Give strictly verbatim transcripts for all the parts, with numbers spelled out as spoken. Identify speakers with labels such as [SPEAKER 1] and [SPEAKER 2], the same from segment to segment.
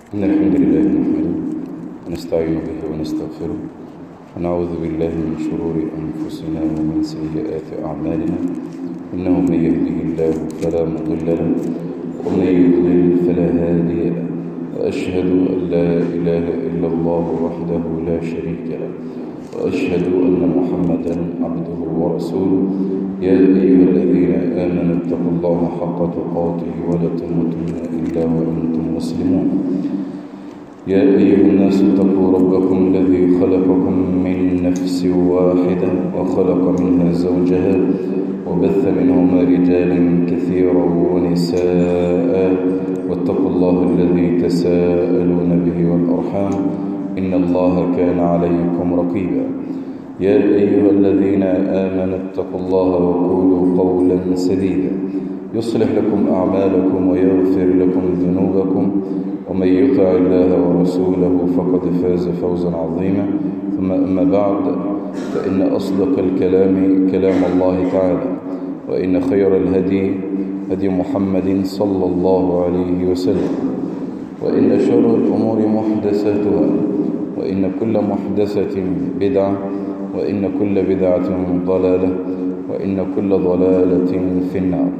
[SPEAKER 1] إن الحمد لله نحمده ونستعين به ونستغفره ونعوذ بالله من شرور أنفسنا ومن سيئات أعمالنا إنه من يهده الله فلا مضل له ومن يضلل فلا هادي له وأشهد أن لا إله إلا الله وحده لا شريك له وأشهد أن محمدا عبده ورسوله يا أيها الذين آمنوا اتقوا الله حق تقاته ولا تموتن إلا وأنتم مسلمون يا أيها الناس اتقوا ربكم الذي خلقكم من نفس واحدة وخلق منها زوجها وبث منهما رجالا كثيرا ونساء واتقوا الله الذي تساءلون به والأرحام إن الله كان عليكم رقيبا يا أيها الذين آمنوا اتقوا الله وقولوا قولا سديدا يصلح لكم أعمالكم ويغفر لكم ذنوبكم ومن يطع الله ورسوله فقد فاز فوزا عظيما ثم أما بعد فإن أصدق الكلام كلام الله تعالى وإن خير الهدي هدي محمد صلى الله عليه وسلم وإن شر الأمور محدثاتها وإن كل محدثة بدعة وإن كل بدعة ضلالة وإن كل ضلالة في النار.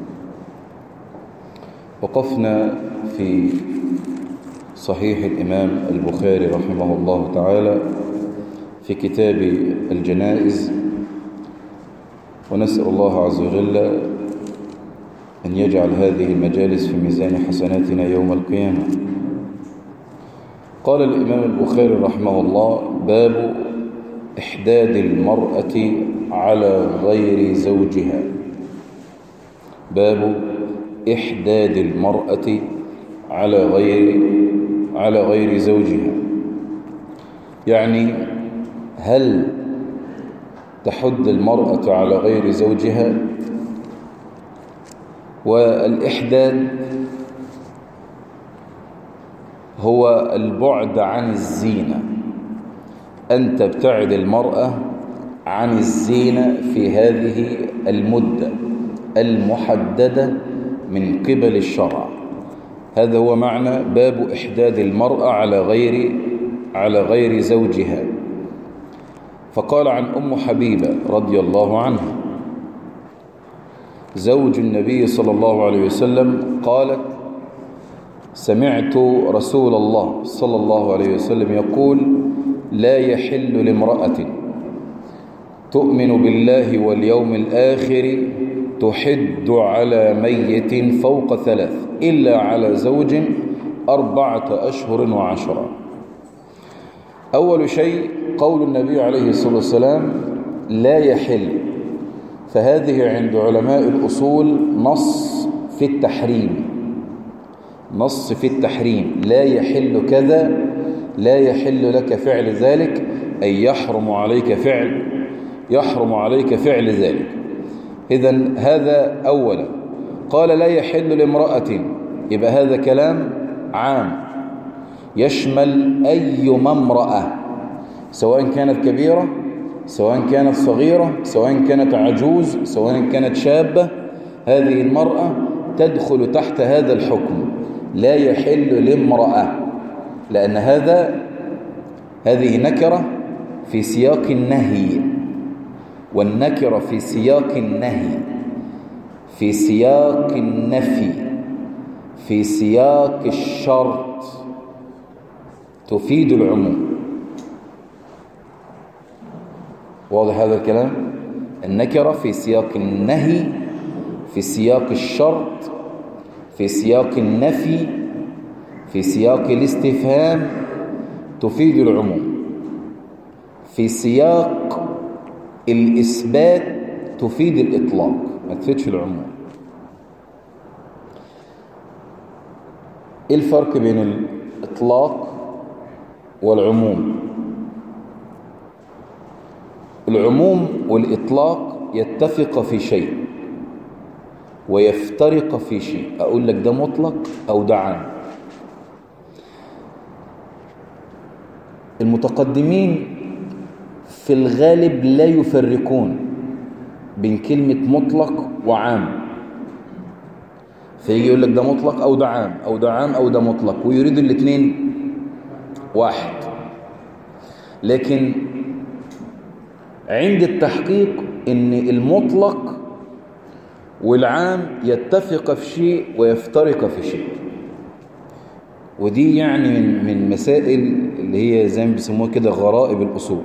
[SPEAKER 1] وقفنا في صحيح الإمام البخاري رحمه الله تعالى في كتاب الجنائز، ونسأل الله عز وجل أن يجعل هذه المجالس في ميزان حسناتنا يوم القيامة. قال الإمام البخاري رحمه الله: باب إحداد المرأة على غير زوجها. باب إحداد المرأة على غير على غير زوجها، يعني هل تحد المرأة على غير زوجها؟ والإحداد هو البعد عن الزينة، أن تبتعد المرأة عن الزينة في هذه المدة المحددة من قبل الشرع. هذا هو معنى باب إحداد المرأة على غير على غير زوجها. فقال عن أم حبيبة رضي الله عنها زوج النبي صلى الله عليه وسلم قالت: سمعت رسول الله صلى الله عليه وسلم يقول: لا يحل لامرأة تؤمن بالله واليوم الآخر تحد على ميت فوق ثلاث إلا على زوج أربعة أشهر وعشرة. أول شيء قول النبي عليه الصلاة والسلام لا يحل، فهذه عند علماء الأصول نص في التحريم، نص في التحريم. لا يحل كذا، لا يحل لك فعل ذلك، أي يحرم عليك فعل يحرم عليك فعل ذلك. إذن هذا أولا. قال لا يحل لامرأة، يبقى هذا كلام عام يشمل أي امرأة، سواء كانت كبيرة سواء كانت صغيرة سواء كانت عجوز سواء كانت شابة، هذه المرأة تدخل تحت هذا الحكم. لا يحل لامرأة، لأن هذا هذه نكرة في سياق النهي، والنكرة في سياق النهي، في سياق النفي، في سياق الشرط تفيد العموم. واضح هذا الكلام؟ النكرة في سياق النهي، في سياق الشرط، في سياق النفي، في سياق الاستفهام تفيد العموم، في سياق الإثبات تفيد الإطلاق، ما تفيدش العموم. إيه الفرق بين الإطلاق والعموم؟ العموم والإطلاق يتفق في شيء ويفترق في شيء. أقول لك ده مطلق أو ده عام. المتقدمين في الغالب لا يفرقون بين كلمة مطلق وعام، فيجي يقول لك ده مطلق أو ده عام، أو ده عام أو ده مطلق، ويريد الاثنين واحد. لكن عند التحقيق إن المطلق والعام يتفق في شيء ويفترق في شيء، ودي يعني من من مسائل اللي هي زي ما بيسموها كده غرائب الأصول،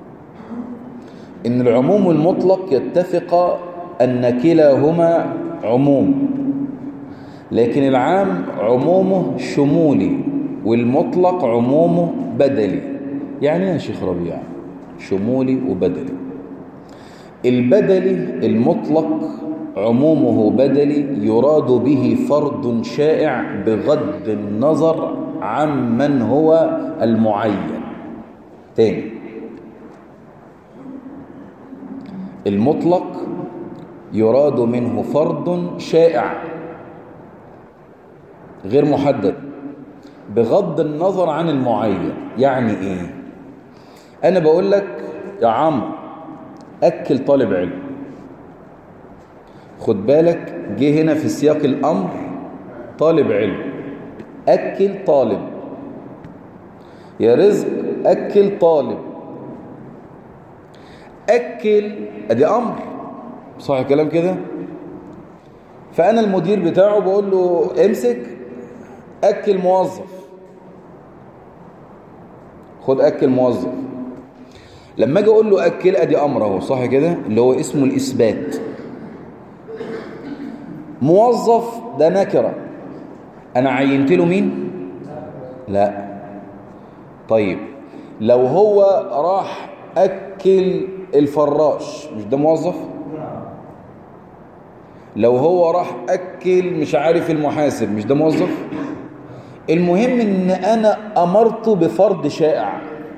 [SPEAKER 1] إن العموم والمطلق يتفق أن كلاهما عموم، لكن العام عمومه شمولي والمطلق عمومه بدلي. يعني يا شيخ ربيع شمولي وبدلي؟ البدلي المطلق عمومه بدلي يراد به فرد شائع بغض النظر عن من هو المعين. تاني، المطلق يراد منه فرد شائع غير محدد بغض النظر عن المعين. يعني ايه؟ انا بقول لك يا عمرو اكل طالب علم، خد بالك جه هنا في سياق الامر طالب علم، اكل طالب. يا رزق اكل طالب، اكل ادي امر، صح الكلام كده؟ فانا المدير بتاعه بقول له امسك اكل موظف، خد اكل موظف. لما اجي اقول له اكل ادي امر اهو، صح كده؟ اللي هو اسمه الاثبات. موظف ده نكره، انا عينت له مين؟ لا. طيب لو هو راح اكل الفراش، مش ده موظف؟ لو هو راح اكل مش عارف المحاسب، مش ده موظف؟ المهم ان انا امرته بفرد شائع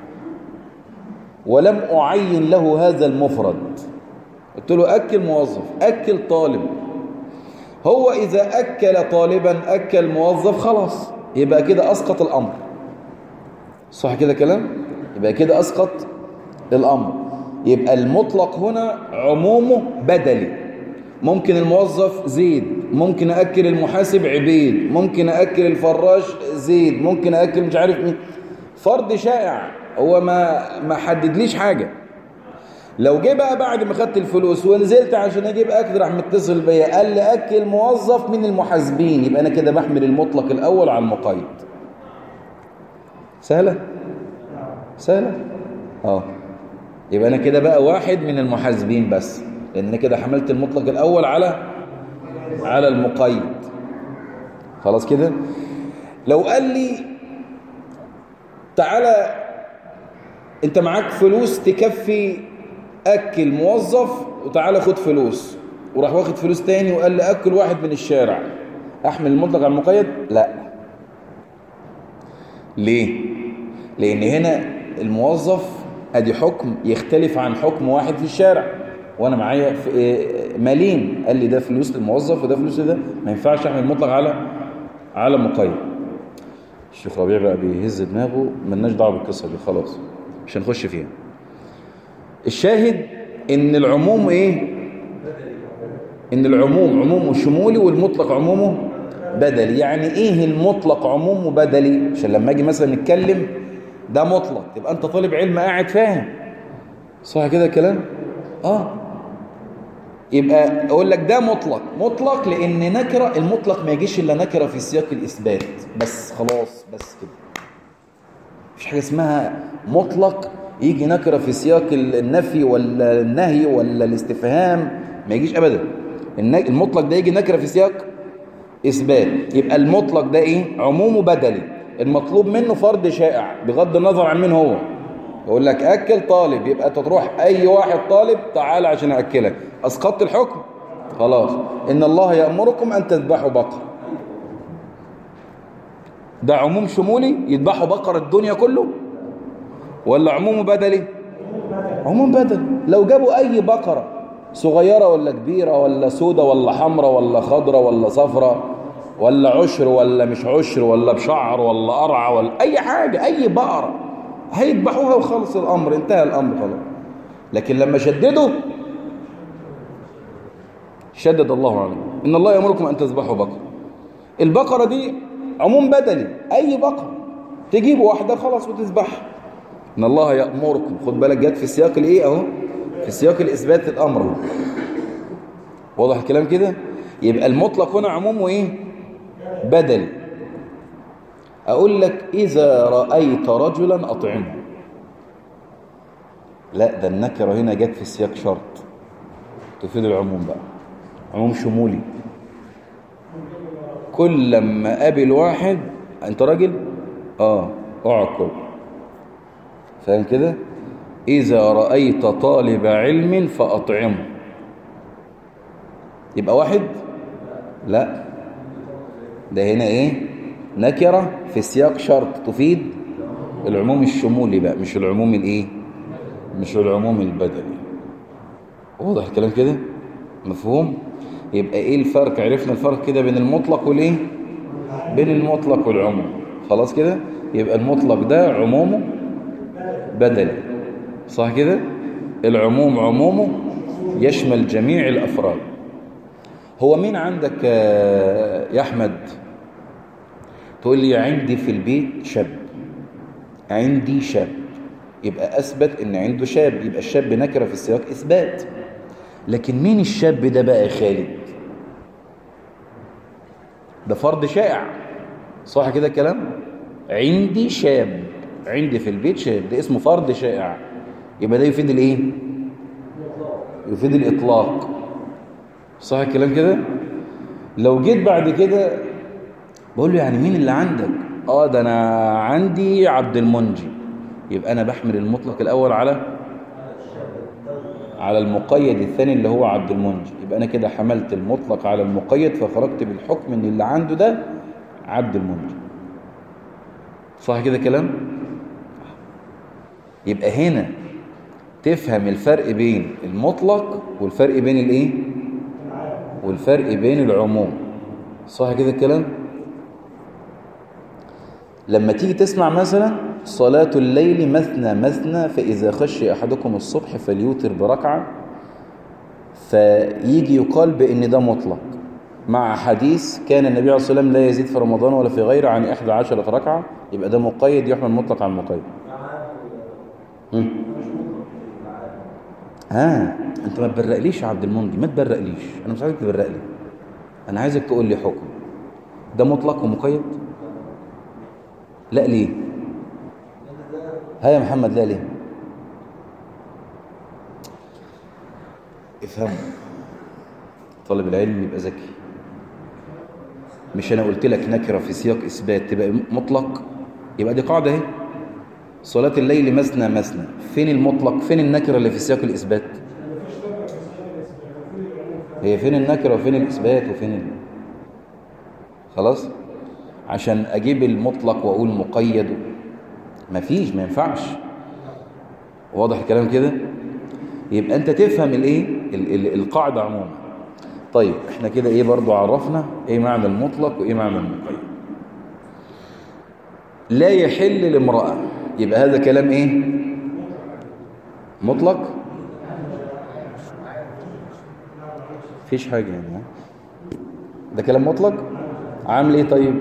[SPEAKER 1] ولم اعين له هذا المفرد، قلت له اكل موظف، اكل طالب. هو اذا اكل طالبا اكل موظف خلاص، يبقى كده اسقط الامر، صح كده كلام؟ يبقى كده اسقط الامر. يبقى المطلق هنا عمومه بدلي، ممكن الموظف زيد، ممكن أكل المحاسب عبيد، ممكن أكل الفراش زيد، ممكن أكل مش عارف مين، فرد شائع، هو ما ما حددليش حاجة. لو جه بقى بعد ما خدت الفلوس ونزلت عشان اجيب اكل راح متصل بيا قال لي اكل موظف من المحاسبين، يبقى انا كده بحمل المطلق الاول على المقيد. سهله سهله اه يبقى انا كده بقى واحد من المحاسبين بس، لان انا كده حملت المطلق الاول على على المقيد. خلاص كده. لو قال لي تعالى انت معاك فلوس تكفي اكل موظف وتعالى خد فلوس، وراح واخد فلوس تاني وقال لي اكل واحد من الشارع، احمل المطلق على المقيد؟ لا. ليه؟ لان هنا الموظف ادي حكم يختلف عن حكم واحد في الشارع، وانا معايا مالين قال لي ده فلوس للموظف وده فلوس ده، ما ينفعش احمل المطلق على على مقيد. الشيخ ربيع بقى بيهز دماغه، ملناش دعوه بالقصه دي خلاص، مش هنخش فيها. الشاهد ان العموم ايه؟ ان العموم عمومه شمولي والمطلق عمومه بدلي. يعني ايه المطلق عمومه بدلي؟ عشان لما اجي مثلا نتكلم ده مطلق يبقى انت طالب علم قاعد فاهم، صح كده الكلام؟ اه يبقى اقول لك ده مطلق، مطلق لان نكره، المطلق ما يجيش الا نكره في سياق الاثبات بس، خلاص بس كده. مفيش حاجه اسمها مطلق يجي نكره في سياق النفي ولا النهي ولا الاستفهام، ما يجيش ابدا. المطلق ده يجي نكره في سياق اثبات. يبقى المطلق ده ايه؟ عمومه بدلي، المطلوب منه فرد شائع بغض النظر عن مين هو. يقول لك اكل طالب، يبقى تروح اي واحد طالب تعال عشان اكلك، اسقطت الحكم خلاص. ان الله يأمركم ان تذبحوا بقره، ده عموم شمولي يذبحوا بقره الدنيا كله ولا عموم بدلي؟ عموم بدلي. لو جابوا اي بقره صغيره ولا كبيره ولا سودة ولا حمراء ولا خضراء ولا صفراء ولا عشر ولا مش عشر ولا بشعر ولا قرعه ولا اي حاجه، اي بقره هيذبحوها وخلص الامر، انتهى الامر خلاص. لكن لما شددوا شدد الله عليهم، ان الله يأمركم ان تذبحوا بقره، البقرة دي عموم بدني، أي بقرة تجيب واحدة خلاص وتذبحها. إن الله يأمركم، خد بالك جت في سياق الإيه أهو، في سياق الإثبات الأمر. واضح الكلام كده؟ يبقى المطلق هنا عموم وإيه؟ بدني. أقول لك إذا رأيت رجلا أطعمه، لا ده النكرة هنا جت في سياق شرط تفيد العموم بقى، عموم شمولي. كل لما قابل واحد، انت راجل اه اقعد كل، فاهم كده؟ اذا رأيت طالب علم فاطعمه، يبقى واحد؟ لا ده هنا ايه؟ نكرة في سياق شرط تفيد العموم الشمولي بقى، مش العموم الايه؟ مش العموم البدني. واضح الكلام كده؟ مفهوم؟ يبقى ايه الفرق؟ عرفنا الفرق كده بين المطلق والايه؟ بين المطلق والعموم. خلاص كده؟ يبقى المطلق ده عمومه بدني، صح كده؟ العموم عمومه يشمل جميع الافراد. هو مين عندك يا احمد تقول لي عندي في البيت شاب، عندي شاب، يبقى اثبت ان عنده شاب، يبقى الشاب نكره في السياق اثبات. لكن مين الشاب ده بقى يا خالد؟ ده فرض شائع، صح كده الكلام؟ عندي شاب، عندي في البيت شاب، ده اسمه فرض شائع، يبقى ده يفيد الايه؟ يفيد الاطلاق، صح الكلام كده؟ لو جيت بعد كده بقول له يعني مين اللي عندك؟ اه ده انا عندي عبد المنجي، يبقى انا بحمل المطلق الاول على على المقيد الثاني اللي هو عبد المنجي، يبقى انا كده حملت المطلق على المقيد، فخرجت بالحكم ان اللي عنده ده عبد المنجي، صح كده كلام؟ يبقى هنا تفهم الفرق بين المطلق والفرق بين الايه؟ والفرق بين العموم، صح كده الكلام؟ لما تيجي تسمع مثلا صلاة الليل مثنى مثنى فإذا خشي أحدكم الصبح فليوتر بركعة، فيجي يقال بأن ده مطلق مع حديث كان النبي عليه الصلاة والسلام لا يزيد في رمضان ولا في غيره عن إحدى عشرة ركعة، يبقى ده مقيد يحمل مطلق عن مقيد. ها أنت ما تبرقليش يا عبد المنجي، ما تبرقليش، أنا مش عايزك تبرق لي، أنا عايزك تقول لي حكم ده مطلق ومقيد؟ لا ليه؟ ها يا محمد لا ليه؟ افهم، طالب العلم يبقى ذكي. مش انا قلت لك نكره في سياق اثبات تبقى مطلق؟ يبقى دي قاعده اهي، صلاه الليل مثنى مثنى، فين المطلق؟ فين النكره اللي في سياق الاثبات؟ هي فين النكره وفين الاثبات وفين ال... خلاص عشان اجيب المطلق واقول مقيد مفيش، ما ينفعش. واضح الكلام كده؟ يبقى انت تفهم الايه القاعده عموما. طيب احنا كده ايه برضو عرفنا ايه معنى المطلق وايه معنى المقيد. لا يحل لامراه، يبقى هذا كلام ايه؟ مطلق؟ فيش حاجه يعني، ده كلام مطلق. عامل ايه طيب؟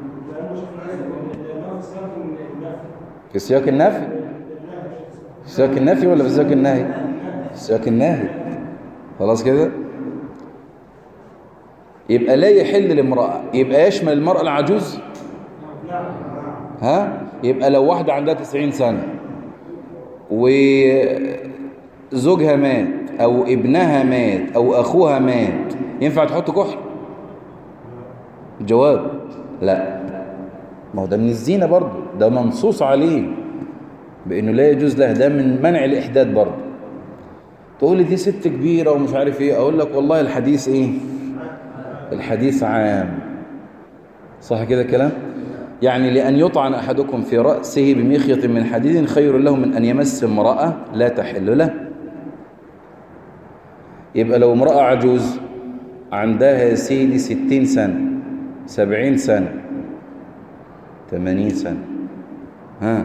[SPEAKER 1] في سياق النفي؟ في سياق النفي ولا في سياق النهي؟ في سياق النهي. خلاص كده؟ يبقى لا يحل لامرأة، يبقى يشمل المرأة العجوز؟ ها؟ يبقى لو واحدة عندها تسعين سنة وزوجها مات أو ابنها مات أو أخوها مات، ينفع تحط كحل؟ الجواب لا. ما هو ده من الزينة برضه، ده منصوص عليه بأنه لا يجوز له، ده من منع الإحداث برضه. تقول لي دي ست كبيرة ومش عارف ايه، اقول لك والله الحديث ايه؟ الحديث عام، صح كده الكلام؟ يعني لأن يطعن أحدكم في رأسه بمخيط من حديد خير له من أن يمس امرأة لا تحل له. يبقى لو امرأة عجوز عندها يا سيدي ستين سنة سبعين سنة ثمانين سنة، ها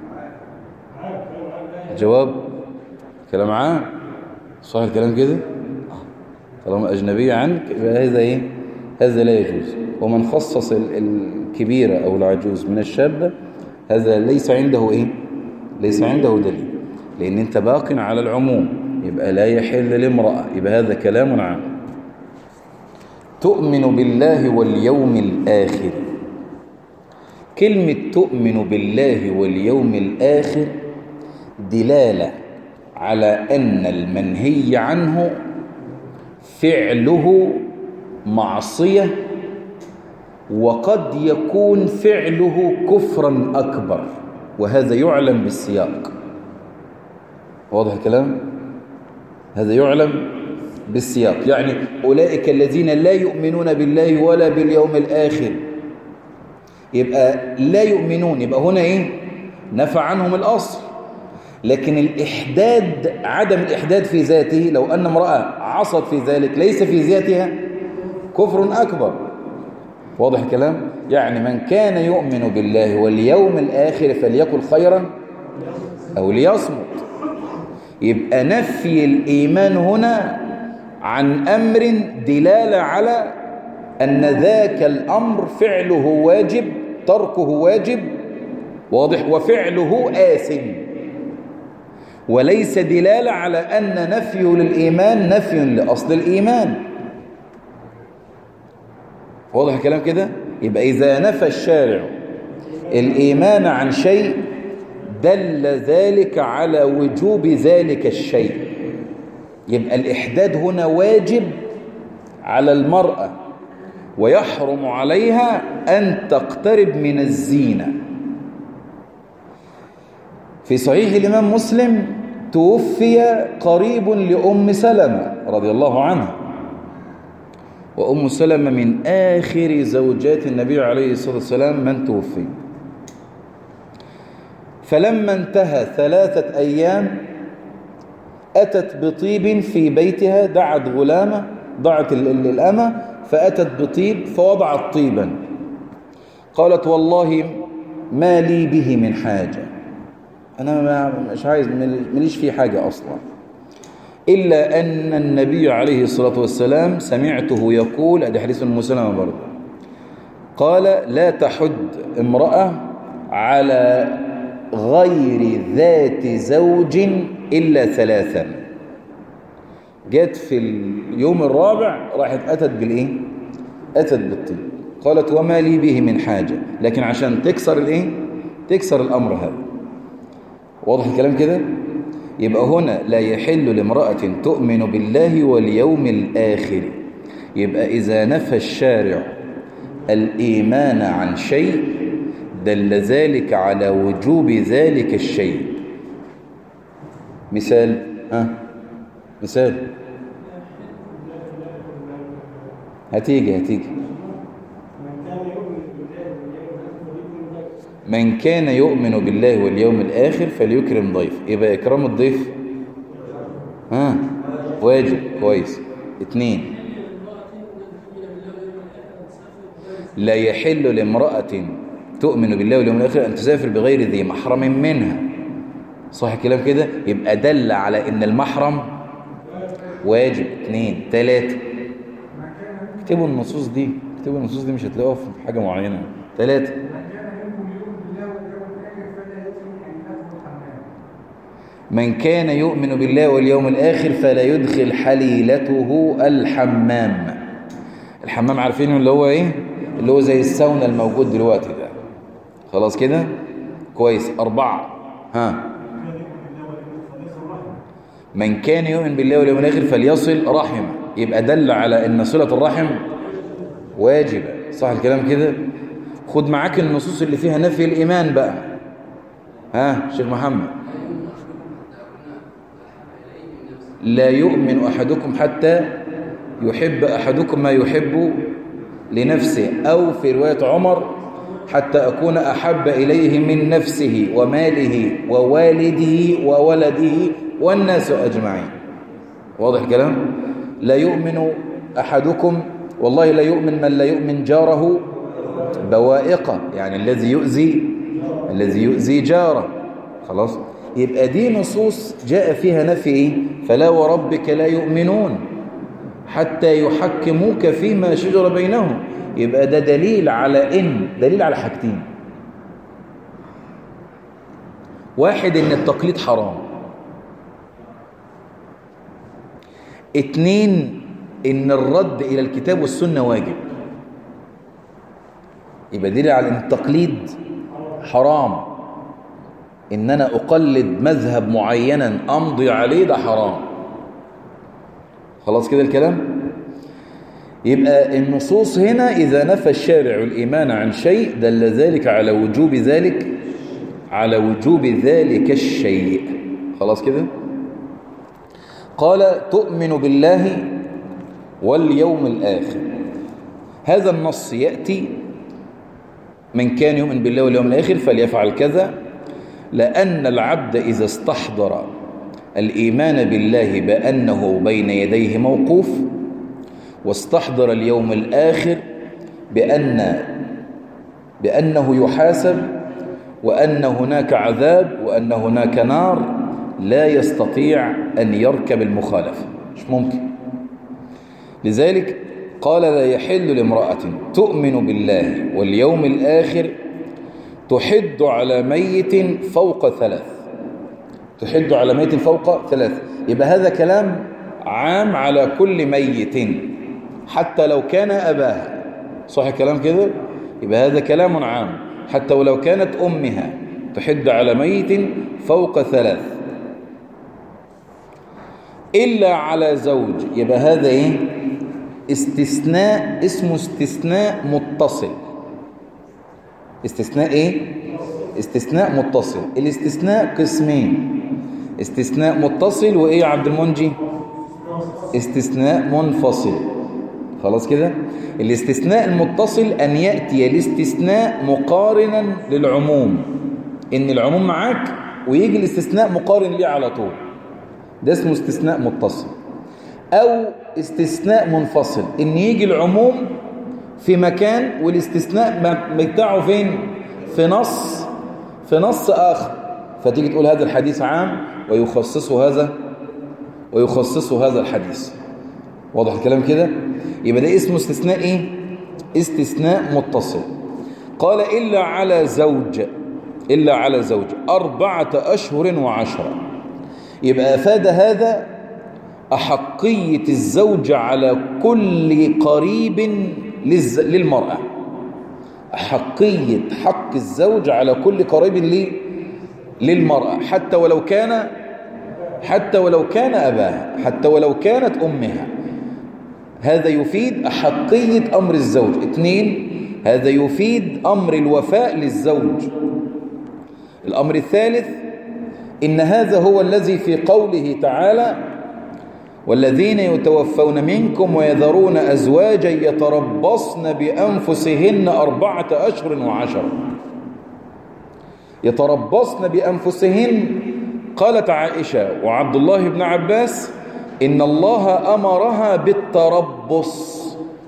[SPEAKER 1] جواب كلام عام، صح الكلام كده؟ طالما أجنبية عنك يبقى هذا إيه؟ هذا لا يجوز. ومن خصص الكبيرة أو العجوز من الشابة هذا ليس عنده إيه؟ ليس عنده دليل، لأن أنت باق على العموم، يبقى لا يحل لامرأة، يبقى هذا كلام عام. تؤمن بالله واليوم الآخر. كلمة تؤمن بالله واليوم الآخر دلالة على أن المنهي عنه فعله معصية، وقد يكون فعله كفرا أكبر، وهذا يعلم بالسياق. واضح الكلام؟ هذا يعلم بالسياق. يعني أولئك الذين لا يؤمنون بالله ولا باليوم الآخر، يبقى لا يؤمنون، يبقى هنا إيه؟ نفى عنهم الأصل. لكن الإحداد، عدم الإحداد في ذاته، لو أن امرأة عصت في ذلك ليس في ذاتها كفر أكبر. واضح الكلام؟ يعني من كان يؤمن بالله واليوم الآخر فليقل خيرا أو ليصمت. يبقى نفي الإيمان هنا عن أمر دلالة على أن ذاك الأمر فعله واجب، تركه واجب، واضح، وفعله آثم، وليس دلالة على أن نفي للإيمان نفي لأصل الإيمان. واضح الكلام كده؟ يبقى إذا نفى الشارع الإيمان عن شيء دل ذلك على وجوب ذلك الشيء. يبقى الإحداد هنا واجب على المرأة، ويحرم عليها أن تقترب من الزينة. في صحيح الإمام مسلم توفي قريب لأم سلمة رضي الله عنها، وأم سلمة من آخر زوجات النبي عليه الصلاة والسلام من توفي. فلما انتهى ثلاثة أيام أتت بطيب في بيتها، دعت غلامة، دعت الأمة فأتت بطيب فوضعت طيبا. قالت والله ما لي به من حاجة، أنا مش عايز، مليش فيه حاجة أصلا، إلا أن النبي عليه الصلاة والسلام سمعته يقول، هذا حديث أم سلمة برضه، قال لا تحد امرأة على غير ذات زوج إلا ثلاثا. جت في اليوم الرابع راحت أتت بالإيه؟ أتت بالطيب. قالت وما لي به من حاجة، لكن عشان تكسر الإيه؟ تكسر الأمر هذا. واضح الكلام كده؟ يبقى هنا لا يحل لامرأة تؤمن بالله واليوم الآخر. يبقى إذا نفى الشارع الإيمان عن شيء دل ذلك على وجوب ذلك الشيء. مثال ها مثال هتيجي هتيجي من كان يؤمن بالله واليوم الآخر فليكرم ضيف. يبقى إكرام الضيف ها واجب. كويس. اتنين، لا يحل لامرأة تؤمن بالله واليوم الآخر أن تسافر بغير ذي محرم منها. صح الكلام كده؟ يبقى دل على أن المحرم واجب. اتنين. تلاتة، اكتبوا النصوص دي، اكتبوا النصوص دي، مش هتلاقوها في حاجة معينة. تلاتة، من كان يؤمن بالله واليوم الآخر فلا يدخل حليلته الحمام. الحمام عارفين اللي هو ايه؟ اللي هو زي الساونا الموجود دلوقتي ده. خلاص كده؟ كويس. أربعة، ها من كان يؤمن بالله واليوم الآخر فليصل رحمه. يبقى دل على أن صلة الرحم واجبة. صح الكلام كده؟ خد معاك النصوص اللي فيها نفي الإيمان بقى. ها شيخ محمد، لا يؤمن أحدكم حتى يحب أحدكم ما يحب لنفسه، أو في رواية عمر حتى أكون أحب إليه من نفسه وماله ووالده وولده والناس أجمعين. واضح الكلام؟ لا يؤمن أحدكم، والله لا يؤمن من لا يؤمن جاره بوائقه، يعني الذي يؤذي الذي يؤذي جاره. خلاص؟ يبقى دي نصوص جاء فيها نفي إيه؟ فلا وربك لا يؤمنون حتى يحكموك فيما شجر بينهم. يبقى ده دليل على إن دليل على حاجتين: واحد إن التقليد حرام، اتنين إن الرد إلى الكتاب والسنة واجب. يبقى دليل على إن التقليد حرام، إن أنا أقلد مذهب معينا أمضي عليه، ده حرام. خلاص كده الكلام؟ يبقى النصوص هنا إذا نفى الشارع الإيمان عن شيء دل ذلك على وجوب ذلك على وجوب ذلك الشيء. خلاص كده؟ قال تؤمن بالله واليوم الآخر. هذا النص يأتي: من كان يؤمن بالله واليوم الآخر فليفعل كذا، لأن العبد إذا استحضر الإيمان بالله بأنه بين يديه موقوف، واستحضر اليوم الآخر بأن بأنه يحاسب، وأن هناك عذاب، وأن هناك نار، لا يستطيع أن يركب المخالفة، مش ممكن. لذلك قال: لا يحل لامرأة تؤمن بالله واليوم الآخر تحد على ميت فوق ثلاث. تحد على ميت فوق ثلاث. يبقى هذا كلام عام على كل ميت حتى لو كان أباها. صح الكلام كده؟ يبقى هذا كلام عام حتى ولو كانت أمها. تحد على ميت فوق ثلاث إلا على زوج. يبقى هذا إيه؟ استثناء، اسمه استثناء متصل. استثناء إيه؟ استثناء متصل. الاستثناء قسمين: استثناء متصل وإيه يا عبد المنجي؟ استثناء منفصل. خلاص كده؟ الاستثناء المتصل أن يأتي الاستثناء مقارنا للعموم، إن العموم معاك ويجي الاستثناء مقارن ليه على طول، ده اسمه استثناء متصل. أو استثناء منفصل، إن يجي العموم في مكان والاستثناء بتاعه فين؟ في نص في نص آخر، فتيجي تقول هذا الحديث عام ويخصصه هذا ويخصصه هذا الحديث. واضح الكلام كده؟ يبقى ده اسمه استثناء إيه؟ استثناء متصل. قال: إلا على زوج. إلا على زوج أربعة أشهر وعشرة. يبقى أفاد هذا أحقية الزوج على كل قريب للمرأة. أحقية حق الزوج على كل قريب للمرأة، حتى ولو كان حتى ولو كان أباها، حتى ولو كانت أمها. هذا يفيد أحقية أمر الزوج. اثنين، هذا يفيد أمر الوفاء للزوج. الأمر الثالث: إن هذا هو الذي في قوله تعالى: والذين يتوفون منكم ويذرون أزواجا يتربصن بأنفسهن أربعة أشهر وعشرة. يتربصن بأنفسهن. قالت عائشة وعبد الله بن عباس: إن الله أمرها بالتربص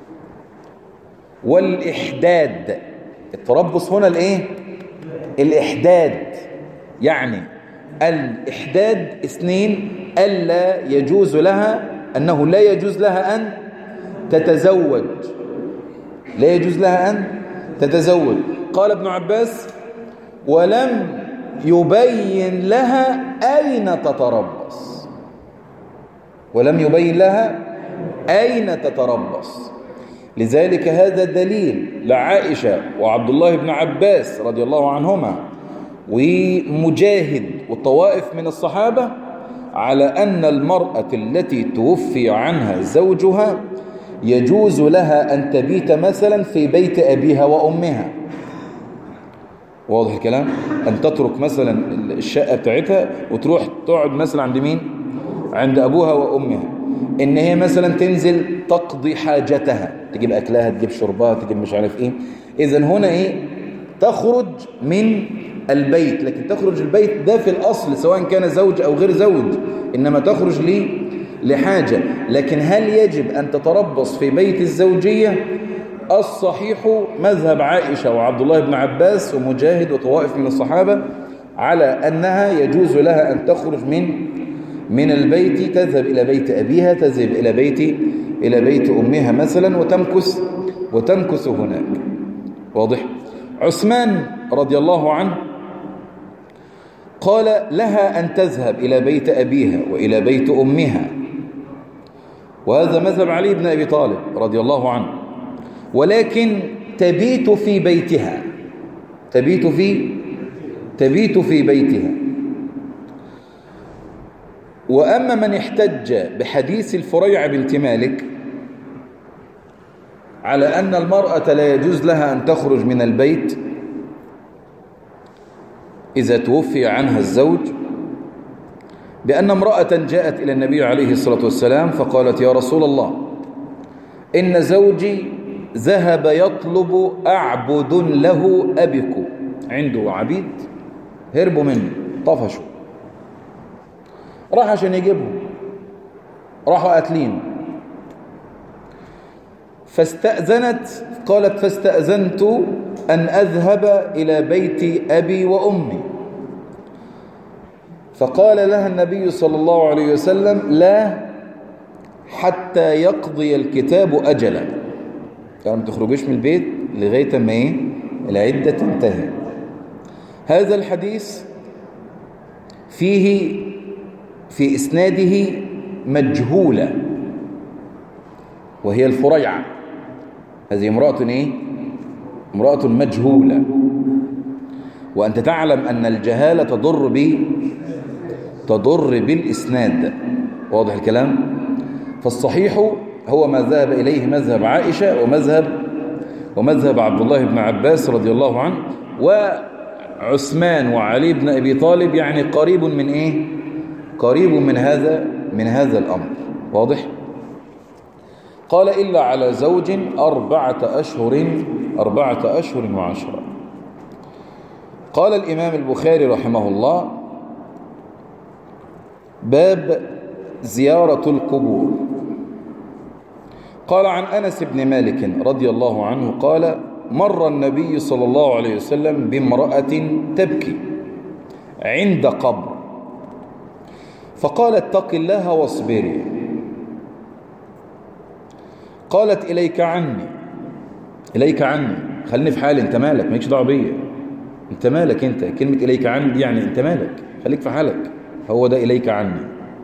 [SPEAKER 1] والإحداد. التربص هنا الإيه؟ الإحداد. يعني الإحداد اثنين: ألا يجوز لها، أنه لا يجوز لها أن تتزوج. لا يجوز لها أن تتزوج. قال ابن عباس: ولم يبين لها أين تتربص. ولم يبين لها أين تتربص. لذلك هذا دليل لعائشة وعبد الله بن عباس رضي الله عنهما ومجاهد والطوائف من الصحابة على أن المرأة التي توفي عنها زوجها يجوز لها أن تبيت مثلا في بيت أبيها وأمها. واضح الكلام؟ أن تترك مثلا الشقة بتاعتها وتروح تقعد مثلا عند مين؟ عند أبوها وأمها. إن هي مثلا تنزل تقضي حاجتها، تجيب أكلها، تجيب شربها، تجيب مش عارف إيه. إذن هنا إيه؟ تخرج من البيت. لكن تخرج البيت ده في الأصل سواء كان زوج أو غير زوج، إنما تخرج ليه؟ لحاجة. لكن هل يجب أن تتربص في بيت الزوجية؟ الصحيح مذهب عائشة وعبد الله بن عباس ومجاهد وطوائف من الصحابة على أنها يجوز لها أن تخرج من من البيت، تذهب إلى بيت أبيها، تذهب إلى بيت إلى بيت أمها مثلا وتمكث وتمكث هناك. واضح؟ عثمان رضي الله عنه قال لها أن تذهب إلى بيت أبيها وإلى بيت أمها، وهذا مذهب علي بن أبي طالب رضي الله عنه، ولكن تبيت في بيتها، تبيت في تبيت في بيتها. وأما من احتج بحديث الفريع بنت مالك على أن المرأة لا يجوز لها أن تخرج من البيت إذا توفي عنها الزوج، بأن امرأة جاءت إلى النبي عليه الصلاة والسلام فقالت: يا رسول الله، إن زوجي ذهب يطلب أعبد له أبك، عنده عبيد هربوا منه طفشوا، راح عشان يجيبهم، راحوا قاتلين، فاستأذنت، قالت: فاستأذنت أن أذهب إلى بيت أبي وأمي، فقال لها النبي صلى الله عليه وسلم: لا، حتى يقضي الكتاب أجلا، يعني ما تخرجوش من البيت لغاية ما ايه العدة تنتهي. هذا الحديث فيه في إسناده مجهولة، وهي الفريعة، هذه امرأة ايه امرأة مجهولة، وأنت تعلم أن الجهالة تضر ب تضر بالإسناد. واضح الكلام؟ فالصحيح هو ما ذهب إليه مذهب عائشة ومذهب ومذهب عبد الله بن عباس رضي الله عنه، وعثمان وعلي بن أبي طالب، يعني قريب من إيه قريب من هذا من هذا الأمر. واضح؟ قال: إلا على زوج أربعة أشهر أربعة أشهر وعشرة. قال الإمام البخاري رحمه الله: باب زيارة القبور. قال عن أنس بن مالك رضي الله عنه قال: مر النبي صلى الله عليه وسلم بامرأة تبكي عند قبر، فقال: اتق الله واصبري. قالت: إليك عني إليك عني خليني في حالي، انت مالك، مالكش دعوه بيا، انت مالك، انت كلمة إليك عني دي يعني انت مالك، خليك في حالك، هو ده إليك عني،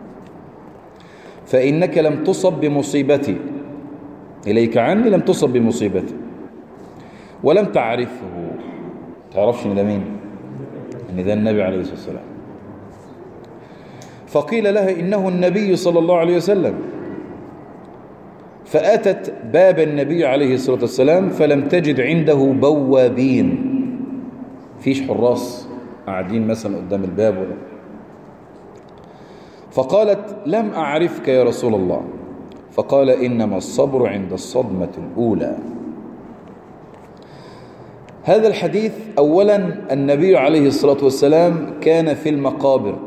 [SPEAKER 1] فإنك لم تصب بمصيبتي، إليك عني لم تصب بمصيبتي، ولم تعرفه، تعرفش ان ده مين، ان ده النبي عليه الصلاة والسلام. فقيل لها: إنه النبي صلى الله عليه وسلم. فأتت باب النبي عليه الصلاة والسلام فلم تجد عنده بوابين، فيش حراس قاعدين مثلا قدام الباب ولا. فقالت: لم أعرفك يا رسول الله. فقال: إنما الصبر عند الصدمة الأولى. هذا الحديث أولا النبي عليه الصلاة والسلام كان في المقابر،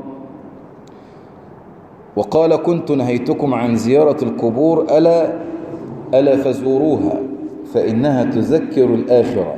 [SPEAKER 1] وقال: كنت نهيتكم عن زيارة القبور، ألا ألا فزوروها فإنها تذكر الآخرة.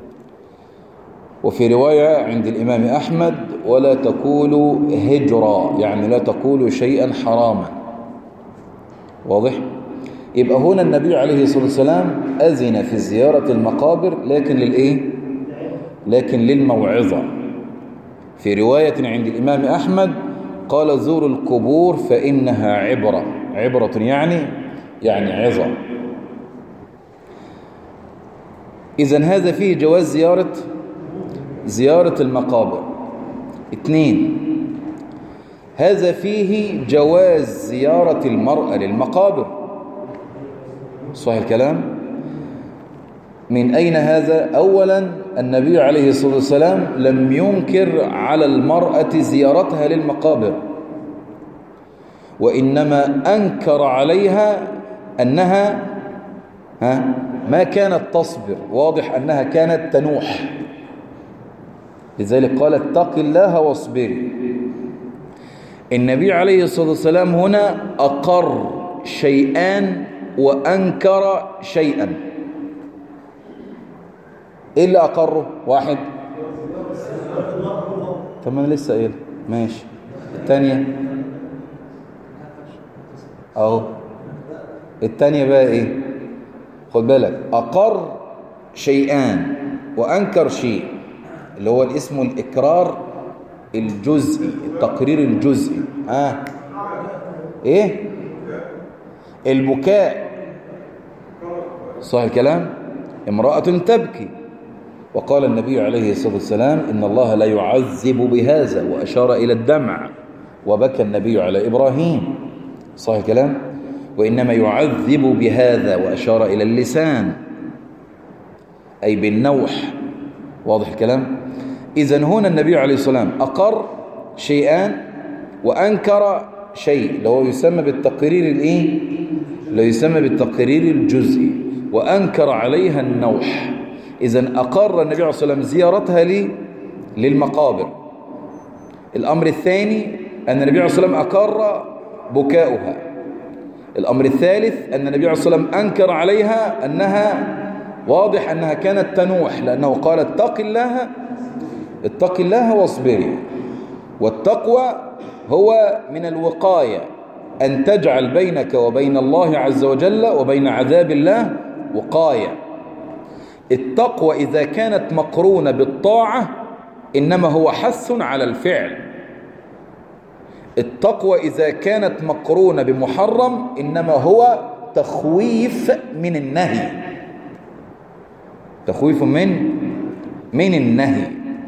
[SPEAKER 1] وفي رواية عند الإمام أحمد: ولا تقولوا هجرا، يعني لا تقولوا شيئا حراما. واضح؟ يبقى هنا النبي عليه الصلاة والسلام أذن في زيارة المقابر، لكن للإيه؟ لكن للموعظة. في رواية عند الإمام أحمد قال: زوروا القبور فإنها عبرة، عبرة يعني يعني عظة. إذن هذا فيه جواز زيارة زيارة المقابر. اثنين، هذا فيه جواز زيارة المرأة للمقابر. صحيح الكلام؟ من أين هذا؟ أولا النبي عليه الصلاة والسلام لم ينكر على المرأة زيارتها للمقابر، وإنما أنكر عليها أنها ها ما كانت تصبر. واضح أنها كانت تنوح، لذلك قال: اتق الله واصبري. النبي عليه الصلاة والسلام هنا أقر شيئان وأنكر شيئا. إيه اللي أقره؟ واحد، طب ما أنا لسه قايل ماشي. الثانية أهو
[SPEAKER 2] التانية بقى ايه؟ خد بالك، أقر شيئان وأنكر شيء، اللي هو اسمه الإقرار الجزئي، التقرير الجزئي. آه. ايه؟ البكاء، صح الكلام؟ امرأة تبكي، وقال النبي عليه الصلاة والسلام إن الله لا يعذب بهذا، وأشار إلى الدمع، وبكى النبي على إبراهيم، صح الكلام؟ وإنما يعذب بهذا، وأشار إلى اللسان أي بالنوح، واضح الكلام؟ إذن هنا النبي عليه الصلاة والسلام أقر شيئان وأنكر شيء، اللي هو يسمى بالتقرير الإيه؟ اللي يسمى بالتقرير الجزئي، وأنكر عليها النوح. إذن أقر النبي عليه الصلاة والسلام زيارتها لي للمقابر. الأمر الثاني أن النبي عليه الصلاة والسلام أقر بكاؤها. الأمر الثالث أن النبي عليه الصلاة والسلام أنكر عليها أنها، واضح أنها كانت تنوح، لأنه قال اتق الله اتق الله واصبري. والتقوى هو من الوقاية، أن تجعل بينك وبين الله عز وجل وبين عذاب الله وقاية. التقوى إذا كانت مقرونة بالطاعة إنما هو حث على الفعل. التقوى إذا كانت مقرونة بمحرم إنما هو تخويف من النهي، تخويف من من النهي.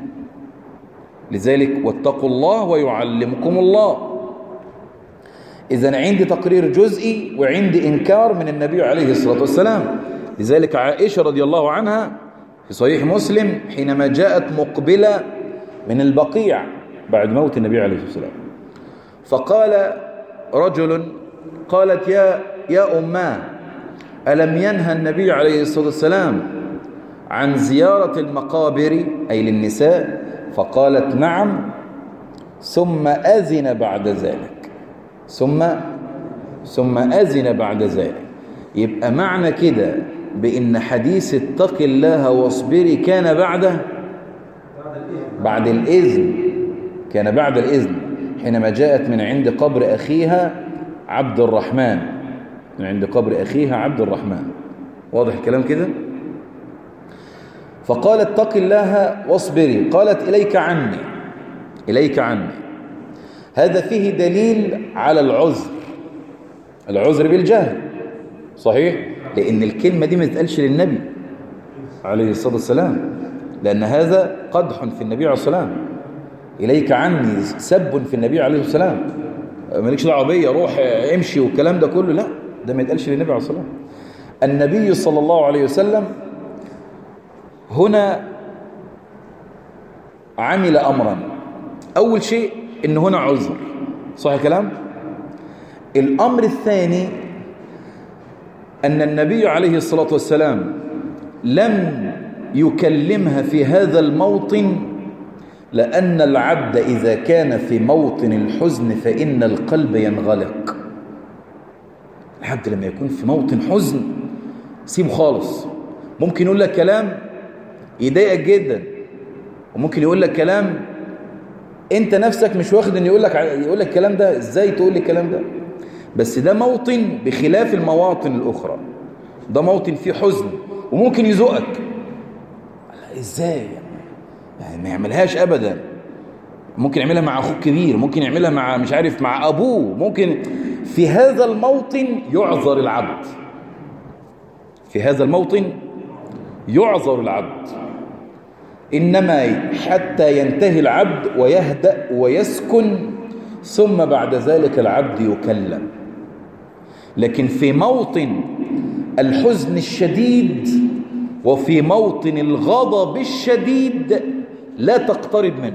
[SPEAKER 2] لذلك واتقوا الله ويعلمكم الله. إذن عندي تقرير جزئي وعندي إنكار من النبي عليه الصلاة والسلام. لذلك عائشة رضي الله عنها في صحيح مسلم حينما جاءت مقبلة من البقيع بعد موت النبي عليه الصلاة والسلام، فقال رجل، قالت يا يا أماه ألم ينهى النبي عليه الصلاة والسلام عن زيارة المقابر أي للنساء؟ فقالت نعم، ثم أذن بعد ذلك، ثم ثم أذن بعد ذلك. يبقى معنى كده بأن حديث اتق الله واصبري كان بعد بعد الإذن، كان بعد الإذن حينما جاءت من عند قبر أخيها عبد الرحمن، من عند قبر أخيها عبد الرحمن، واضح الكلام كده؟ فقالت اتق الله واصبري، قالت إليك عني إليك عني. هذا فيه دليل على العذر، العذر بالجهل، صحيح؟ لأن الكلمة دي ما تتقالش للنبي عليه الصلاة والسلام، لأن هذا قدح في النبي عليه الصلاة والسلام. إليك عني سب في النبي عليه الصلاة والسلام، مالكش دعوه بيا، روح امشي والكلام ده كله، لا، ده ما يتقالش للنبي عليه الصلاة والسلام. النبي صلى الله عليه وسلم هنا عمل أمرا. أول شيء إن هنا عذر، صح الكلام؟ الأمر الثاني أن النبي عليه الصلاة والسلام لم يكلمها في هذا الموطن، لأن العبد إذا كان في موطن الحزن فإن القلب ينغلق. العبد لما يكون في موطن حزن سيبه خالص، ممكن يقول لك كلام يضايقك جدا، وممكن يقول لك كلام انت نفسك مش واخد ان يقول لك يقول لك الكلام ده، ازاي تقول لي الكلام ده؟ بس ده موطن بخلاف المواطن الاخرى، ده موطن فيه حزن وممكن يزقك. ازاي يعني؟ ما يعملهاش ابدا. ممكن يعملها مع اخوك كبير، ممكن يعملها مع مش عارف مع ابوه، ممكن. في هذا الموطن يعذر العبد، في هذا الموطن يعذر العبد، إنما حتى ينتهي العبد ويهدأ ويسكن، ثم بعد ذلك العبد يكلم. لكن في موطن الحزن الشديد وفي موطن الغضب الشديد لا تقترب منه.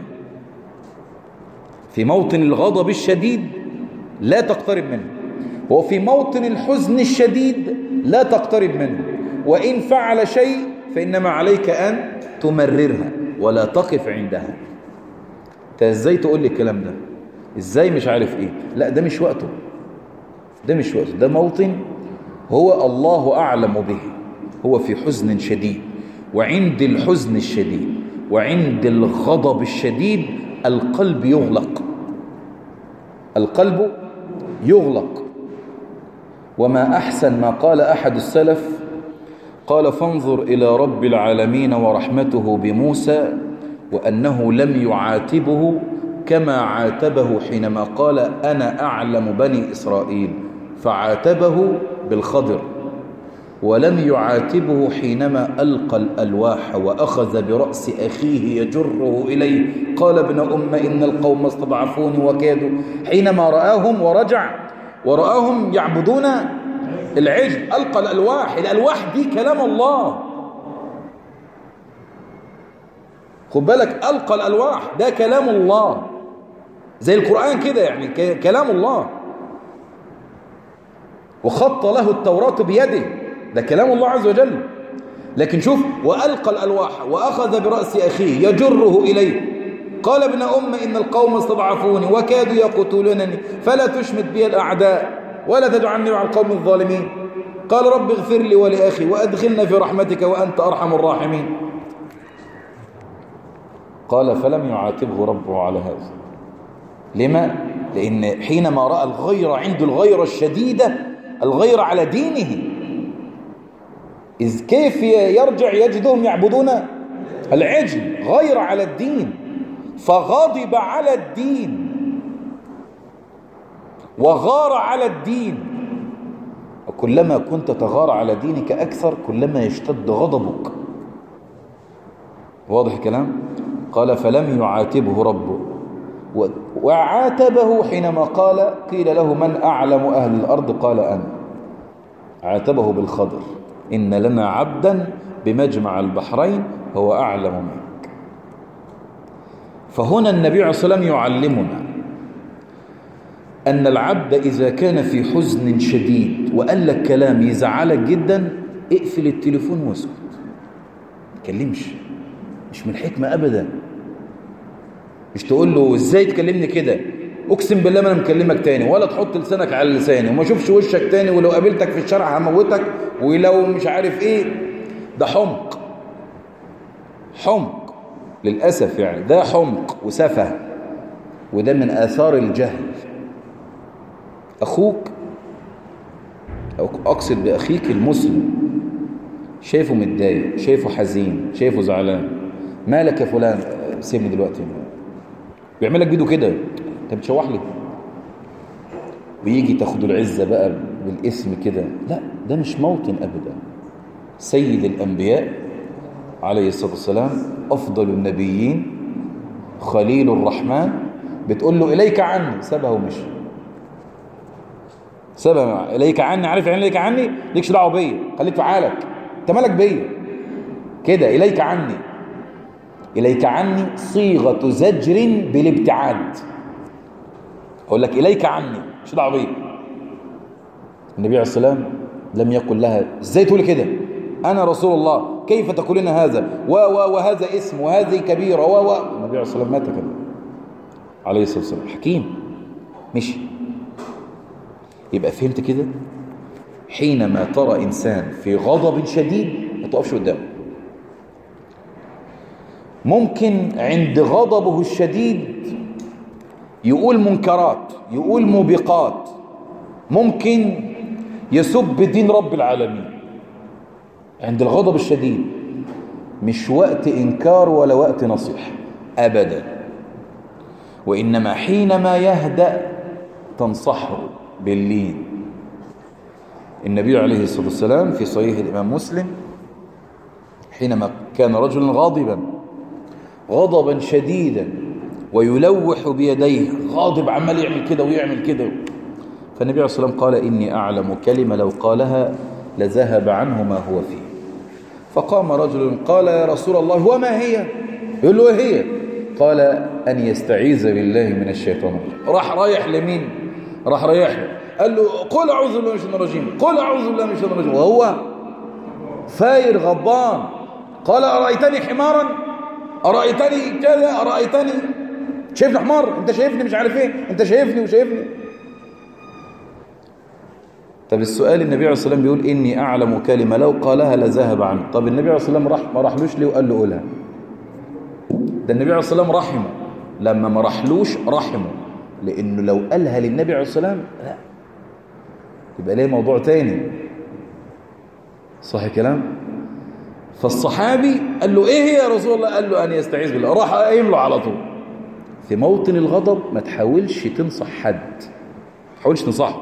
[SPEAKER 2] في موطن الغضب الشديد لا تقترب منه، وفي موطن الحزن الشديد لا تقترب منه. وإن فعل شيء فإنما عليك أن تمررها ولا تقف عندها. انت ازاي تقول لي الكلام ده؟ ازاي مش عارف ايه؟ لا، ده مش وقته، ده مش وقته. ده موطن هو الله أعلم به، هو في حزن شديد، وعند الحزن الشديد وعند الغضب الشديد القلب يغلق، القلب يغلق. وما أحسن ما قال أحد السلف، قال: فانظر إلى رب العالمين ورحمته بموسى وأنه لم يعاتبه كما عاتبه حينما قال: أنا أعلم بني إسرائيل، فعاتبه بالخضر، ولم يعاتبه حينما ألقى الألواح وأخذ برأس أخيه يجره إليه، قال: ابن أم إن القوم استضعفوني وكادوا، حينما رآهم ورجع ورآهم يعبدون العجل ألقى الألواح. الألواح دي كلام الله، خد بالك، ألقى الألواح ده كلام الله زي القرآن كده، يعني كلام الله، وخط له التوراة بيده، ده كلام الله عز وجل. لكن شوف، وألقى الألواح وأخذ برأس أخيه يجره إليه، قال: ابن أم إن القوم استضعفوني وكادوا يقتلونني فلا تشمت بي الأعداء ولا تجعلني مع القوم الظالمين، قال: رب اغفر لي ولأخي وأدخلنا في رحمتك وأنت أرحم الراحمين. قال: فلم يعاتبه ربه على هذا. لما؟ لأن حينما رأى الغيرة عنده، الغيرة الشديدة، الغيرة على دينه، إذ كيف يرجع يجدهم يعبدون العجل، غير على الدين، فغضب على الدين وغار على الدين. وكلما كنت تغار على دينك أكثر كلما يشتد غضبك. واضح الكلام؟ قال: فلم يعاتبه ربه، وعاتبه حينما قال قيل له: من أعلم أهل الأرض؟ قال: أنا. عاتبه بالخضر: إن لنا عبدا بمجمع البحرين هو أعلم منك. فهنا النبي عليه الصلاة والسلام يعلمنا أن العبد إذا كان في حزن شديد وقال لك كلام يزعلك جدا، اقفل التليفون واسكت، ما تكلمش. مش من الحكمة أبدا، مش تقول له ازاي تكلمني كده، اقسم بالله ما انا مكلمك تاني، ولا تحط لسانك على لساني، وما اشوفش وشك تاني، ولو قابلتك في الشارع هموتك، ولو مش عارف ايه. ده حمق، حمق للأسف، يعني ده حمق وسفه، وده من آثار الجهل. أخوك، أو أقصد بأخيك المسلم، شايفه متضايق، شايفه حزين، شايفه زعلان، مالك يا فلان؟ سيبني دلوقتي. بيعمل لك بيده كده، انت بتشوح لي، ويجي تاخد العزة بقى بالاسم كده. لا، ده مش موطن أبدا. سيد الأنبياء عليه الصلاة والسلام، أفضل النبيين، خليل الرحمن، بتقول له: إليك عني، سابها ومشي، سابها. إليك عني، عارف يعني إليك عني؟ ليكش دعوه بيا، خليك في حالك، انت مالك بيا كده. إليك عني، إليك عني صيغة زجر بالابتعاد. أقول لك إليك عني، مش دعوه بيا. النبي عليه الصلاة والسلام لم يقل لها: ازاي تقولي كده؟ أنا رسول الله، كيف تقولين هذا؟ و و وهذا اسم، وهذه كبيرة، و و النبي عليه الصلاة والسلام مات كده عليه الصلاة والسلام، حكيم، مشي. يبقى فهمت كده؟ حينما ترى إنسان في غضب شديد ما تقفش قدامه. ممكن عند غضبه الشديد يقول منكرات، يقول موبقات، ممكن يسب دين رب العالمين عند الغضب الشديد. مش وقت إنكار ولا وقت نصيحة أبدا، وإنما حينما يهدأ تنصحه باللين. النبي عليه الصلاة والسلام في صحيح الإمام مسلم، حينما كان رجلا غاضبا غضبا شديدا ويلوح بيديه، غاضب عمال يعمل كده ويعمل كده، فالنبي عليه الصلاة والسلام قال: إني أعلم كلمة لو قالها لذهب عنه ما هو فيه. فقام رجل قال: يا رسول الله وما هي؟ يقول له: ايه هي؟ قال: أن يستعيذ بالله من الشيطان الرجيم. راح رايح لمين؟ راح رايح له، قال له: قل أعوذ بالله من الشيطان الرجيم، قل أعوذ بالله من الشيطان الرجيم، وهو فاير غضبان. قال: أرأيتني حمارا؟ أرأيتني كذا؟ أرأيتني شايفني حمار؟ أنت شايفني مش عارف إيه؟ أنت شايفني وشايفني. طب السؤال، النبي عليه الصلاة والسلام بيقول: إني أعلم كلمة لو قالها لذهب عنه. طب النبي عليه الصلاة والسلام راح ما راحلوش ليه وقال له قولها؟ ده النبي عليه الصلاة والسلام رحمه، لما ما راحلوش رحمه، لأنه لو قالها للنبي عليه الصلاة والسلام لا، يبقى ليه موضوع تاني. صح كلام؟ فالصحابي قال له ايه هي يا رسول الله؟ قال له ان يستعيذ بالله. راح قايم له على طول. في موطن الغضب ما تحاولش تنصح حد، ما تحاولش تنصحه،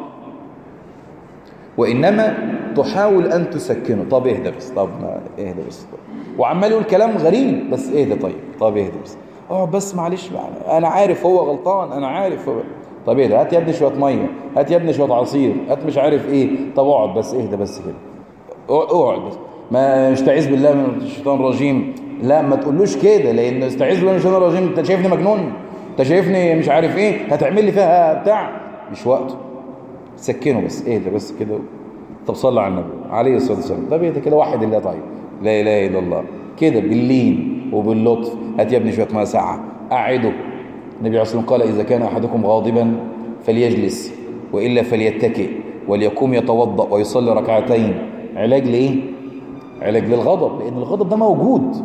[SPEAKER 2] وانما تحاول ان تسكنه. طب اهدى بس، طب ما اهدى بس، طب. وعمال يقول كلام غريب، بس اهدى طيب، طب اهدى بس، اه بس معلش، انا عارف هو غلطان، انا عارف هو. طب اهدى، هات يا ابني شويه ميه، هات يا ابني شويه عصير، هات مش عارف ايه، طب اقعد بس، اهدى بس كده، اقعد بس، ما استعيذ بالله من الشيطان الرجيم. لا، ما تقولوش كده، لان استعيذ بالله من الشيطان الرجيم انت شايفني مجنون، انت شايفني مش عارف ايه، هتعمل لي فيها بتاع، مش وقته. سكنه بس، اهدى بس كده. طب صلى على النبي عليه الصلاه والسلام. طب اهدى كده، واحد الله، طيب لا اله الا الله كده، باللين وباللطف. هات يا ابني شويه ميه ساقعه، قعده. النبي عليه الصلاه والسلام قال اذا كان احدكم غاضبا فليجلس والا فليتكئ وليقوم يتوضا ويصلي ركعتين. علاج لايه؟ علاج للغضب، لان الغضب ده موجود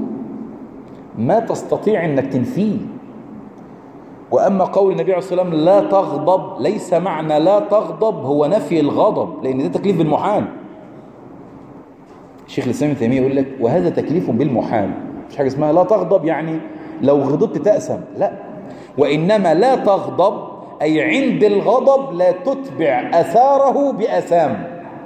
[SPEAKER 2] ما تستطيع انك تنفيه. واما قول النبي عليه الصلاه والسلام لا تغضب، ليس معنى لا تغضب هو نفي الغضب، لان ده تكليف بالمحال. الشيخ الاسلام ابن تيميه يقول لك وهذا تكليف بالمحال، مش حاجه اسمها لا تغضب يعني لو غضبت تأسم، لا، وانما لا تغضب اي عند الغضب لا تتبع اثاره باثام.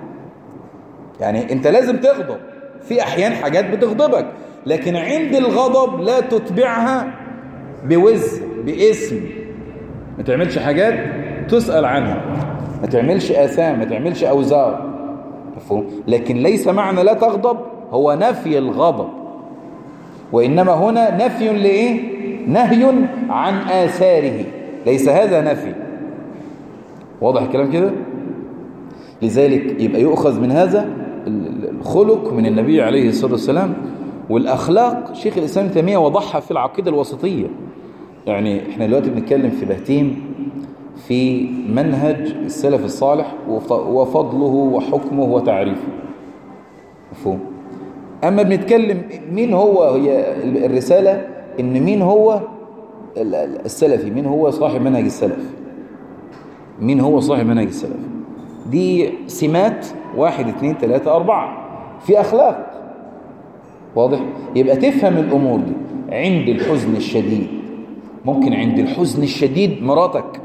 [SPEAKER 2] يعني انت لازم تغضب في احيان حاجات بتغضبك، لكن عند الغضب لا تتبعها بوزر باسم. ما تعملش حاجات تسأل عنها، ما تعملش آثام، ما تعملش أوزار، مفهوم؟ لكن ليس معنى لا تغضب هو نفي الغضب، وإنما هنا نفي لإيه؟ نهي عن آثاره، ليس هذا نفي. واضح الكلام كده؟ لذلك يبقى يؤخذ من هذا الخلق من النبي عليه الصلاة والسلام. والأخلاق شيخ الإسلام ابن تيمية وضحها في العقيدة الوسطية. يعني احنا دلوقتي بنتكلم في بهتيم في منهج السلف الصالح وفضله وحكمه وتعريفه، مفهوم؟ أما بنتكلم مين هو، هي الرسالة إن مين هو السلفي، مين هو صاحب منهج السلف، مين هو صاحب منهج السلف. دي سمات واحد اثنين ثلاثة أربعة في أخلاق. واضح؟ يبقى تفهم الأمور دي. عند الحزن الشديد، ممكن عند الحزن الشديد مراتك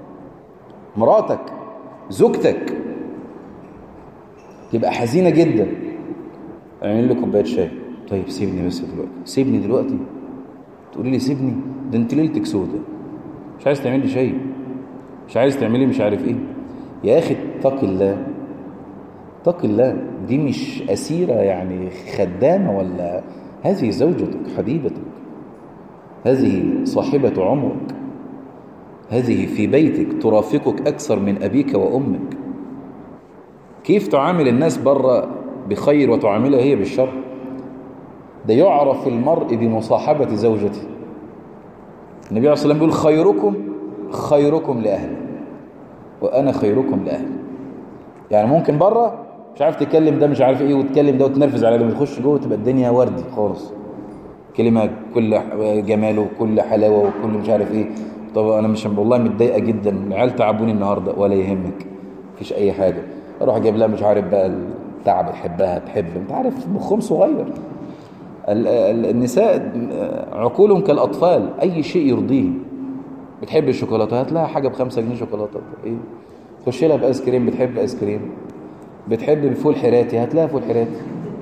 [SPEAKER 2] مراتك زوجتك تبقى حزينة جدا، اعمل لي كوبايه شاي. طيب سيبني بس دلوقتي، سيبني دلوقتي، تقولي لي سيبني؟ ده انت ليلتك سودة، مش عايز تعمل لي شاي، مش عايز تعملي مش عارف ايه. يا اخي اتق الله، اتق الله. دي مش أسيرة يعني خدامة، ولا هذه زوجتك حبيبتك، هذه صاحبة عمرك، هذه في بيتك ترافقك أكثر من أبيك وأمك. كيف تعامل الناس برا بخير وتعاملها هي بالشر؟ ده يعرف المرء بمصاحبة زوجته. النبي عليه الصلاة والسلام بيقول خيركم خيركم لأهله وأنا خيركم لأهلي. يعني ممكن برا مش عارف تكلم ده مش عارف ايه وتكلم ده وتنرفز على ده، وتخش جوه تبقى الدنيا وردي خالص، كلمة كل جماله وكل حلاوة وكل مش عارف ايه. طب انا مش والله متضايقة جدا، العيال تعبوني النهاردة، ولا يهمك، مفيش اي حاجة. اروح اجيب لها مش عارف بقى التعب، تحبها تحب، انت عارف مخهم صغير. النساء عقولهم كالأطفال، اي شيء يرضيه. بتحب الشوكولاتة، هات لها حاجة بخمسة جنيه شوكولاتة، ايه خش لها بايس كريم، بتحب ايس كريم. بتحب فول حراتي، هات لها فول حراتي.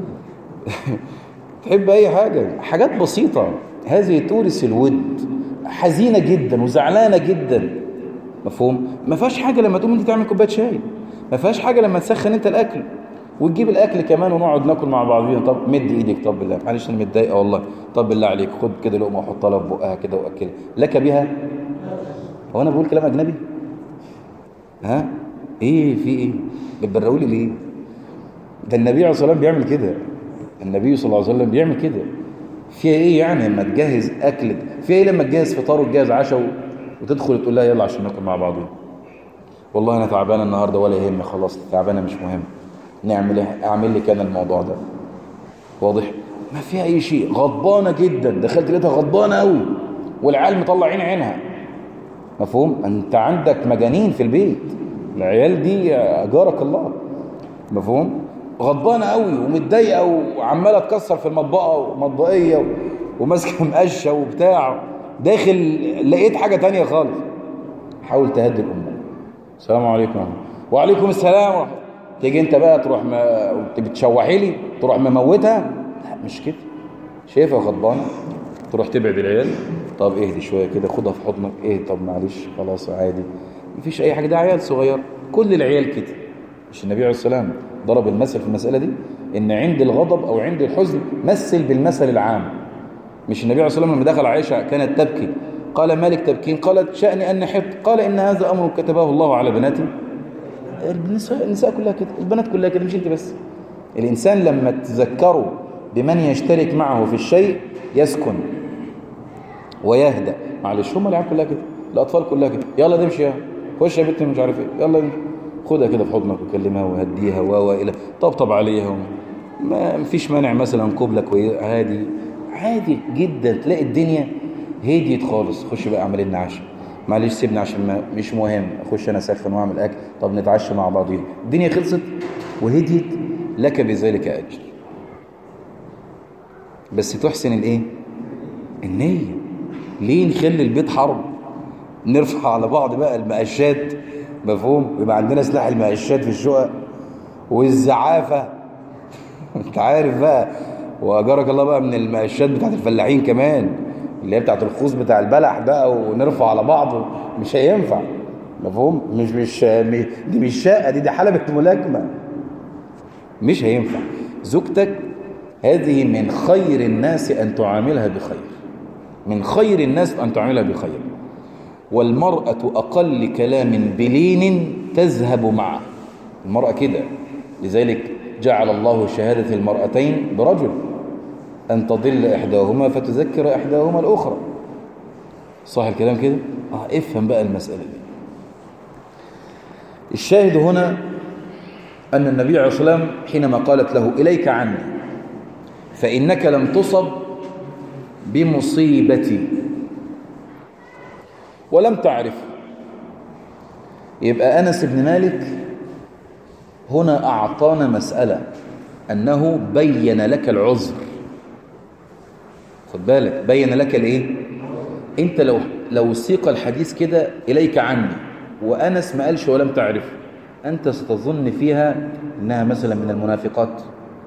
[SPEAKER 2] تحب اي حاجة، حاجات بسيطة. هذه تورث الود. حزينة جدا وزعلانة جدا، مفهوم؟ ما فيهاش حاجة لما تقوم انت تعمل كوبايه شاي، ما فيهاش حاجة لما تسخن انت الاكل وتجيب الاكل كمان ونقعد ناكل مع بعضينا. طب مد ايدك، طب بالله معلش انا متضايقه والله، طب بالله عليك خد كده لقمه وحطها لها في بقها كده واكلها لك بها. هو انا بقول كلام اجنبي؟ ها ايه في ايه بتبرقوا لي ليه؟ ده النبي عليه الصلاه والسلام بيعمل كده، النبي صلى الله عليه وسلم بيعمل كده. فيها ايه يعني لما تجهز اكل؟ فيها ايه لما تجهز فطار وتجهز عشاء وتدخل تقول لها يلا عشان ناكل مع بعضنا؟ والله انا تعبانه النهارده، ولا يهمني خلاص تعبانه مش مهم، نعمل ايه؟ اعمل لك انا الموضوع ده. واضح؟ ما فيها اي شيء. غضبانه جدا، دخلت لقيتها غضبانه قوي والعيال مطلعين عينها، مفهوم؟ انت عندك مجانين في البيت، العيال دي أجارك الله، مفهوم؟ غضبانة قوي ومتضايقة وعمالة تكسر في المطبقة ومطبقية وماسكة مقشة وبتاع، داخل لقيت حاجة تانية خالص. حاول تهدي الأمور. السلام عليكم ورحمة الله. وعليكم السلام ورحمة. تيجي انت بقى تروح ما... بتشوحي لي تروح مموتها؟ لا مش كده. شايفها غضبانة تروح تبعد العيال، طب اهدي شوية كده، خدها في حضنك، ايه طب معلش خلاص عادي مفيش اي حاجة، ده عيال صغير، كل العيال كده. مش النبي عليه الصلاة والسلام ضرب المثل في المسألة دي ان عند الغضب او عند الحزن مثل بالمثل العام. مش النبي عليه الصلاة والسلام لما دخل عائشة كانت تبكي قال مالك تبكين؟ قالت شأني أن حط. قال إن هذا أمر كتبه الله على بناتي. النساء, النساء كلها كده، البنات كلها كده، مش انت بس. الإنسان لما تذكره بمن يشترك معه في الشيء يسكن ويهدأ. معلش هم العيال كلها كده، الأطفال كلها كده، يلا نمشي يا خش يا بنت مش عارف ايه، يلا خدها كده في حضنك وكلمها وهديها وإلى طبطب عليها، ما فيش مانع مثلا قبلك عادي عادي جدا، تلاقي الدنيا هديت خالص. خش بقى اعمل لنا عشاء، معلش سيبني عشان ما مش مهم، اخش انا اسخن واعمل اكل، طب نتعشى مع بعضين، الدنيا خلصت وهديت، لك بذلك اجر. بس تحسن الايه؟ النيه. ليه نخلي البيت حرب؟ نرفع على بعض بقى المقشات، مفهوم؟ يبقى عندنا سلاح المقشات في الشقق والزعافه انت عارف بقى، واجرك الله بقى من المقشات بتاعت الفلاحين كمان، اللي هي بتاعت الخوص بتاع البلح بقى، ونرفع على بعض، مش هينفع، مفهوم؟ مش مش دي مش شقه، دي دي حلبة ملاكمه، مش هينفع. زوجتك هذه من خير الناس ان تعاملها بخير، من خير الناس ان تعاملها بخير. والمرأة اقل كلام بلين تذهب معه، المرأة كده. لذلك جعل الله شهادة المرأتين برجل أن تضل إحداهما فتذكر إحداهما الأخرى. صح الكلام كده؟ آه افهم بقى المسألة دي. الشاهد هنا أن النبي عليه الصلاة والسلام حينما قالت له إليك عني فإنك لم تصب بمصيبتي ولم تعرف، يبقى أنس بن مالك هنا أعطانا مسألة أنه بين لك العذر. خد بالك، بين لك الايه؟ انت لو لو سيق الحديث كده اليك عني وانس ما قالش ولم تعرف، انت ستظن فيها انها مثلا من المنافقات،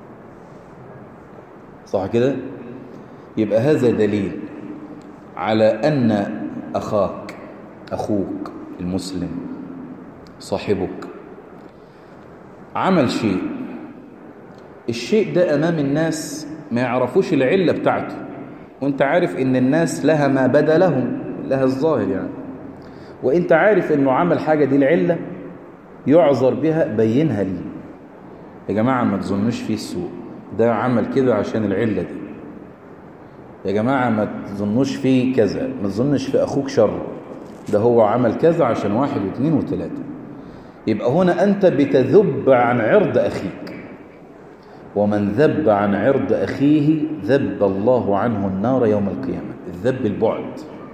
[SPEAKER 2] صح كده؟ يبقى هذا دليل على ان اخاك اخوك المسلم صاحبك عمل شيء، الشيء ده امام الناس ما يعرفوش العله بتاعته، وانت عارف ان الناس لها ما بدا لهم، لها الظاهر يعني، وانت عارف انه عمل حاجة دي العلة يعذر بها، بينها لي. يا جماعة ما تظنوش فيه السوء، ده عمل كده عشان العلة دي. يا جماعة ما تظنوش فيه كذا، ما تظنش في اخوك شر، ده هو عمل كذا عشان واحد واثنين وثلاثة. يبقى هنا انت بتذب عن عرض اخيك، ومن ذب عن عرض أخيه ذب الله عنه النار يوم القيامة. الذب البعد،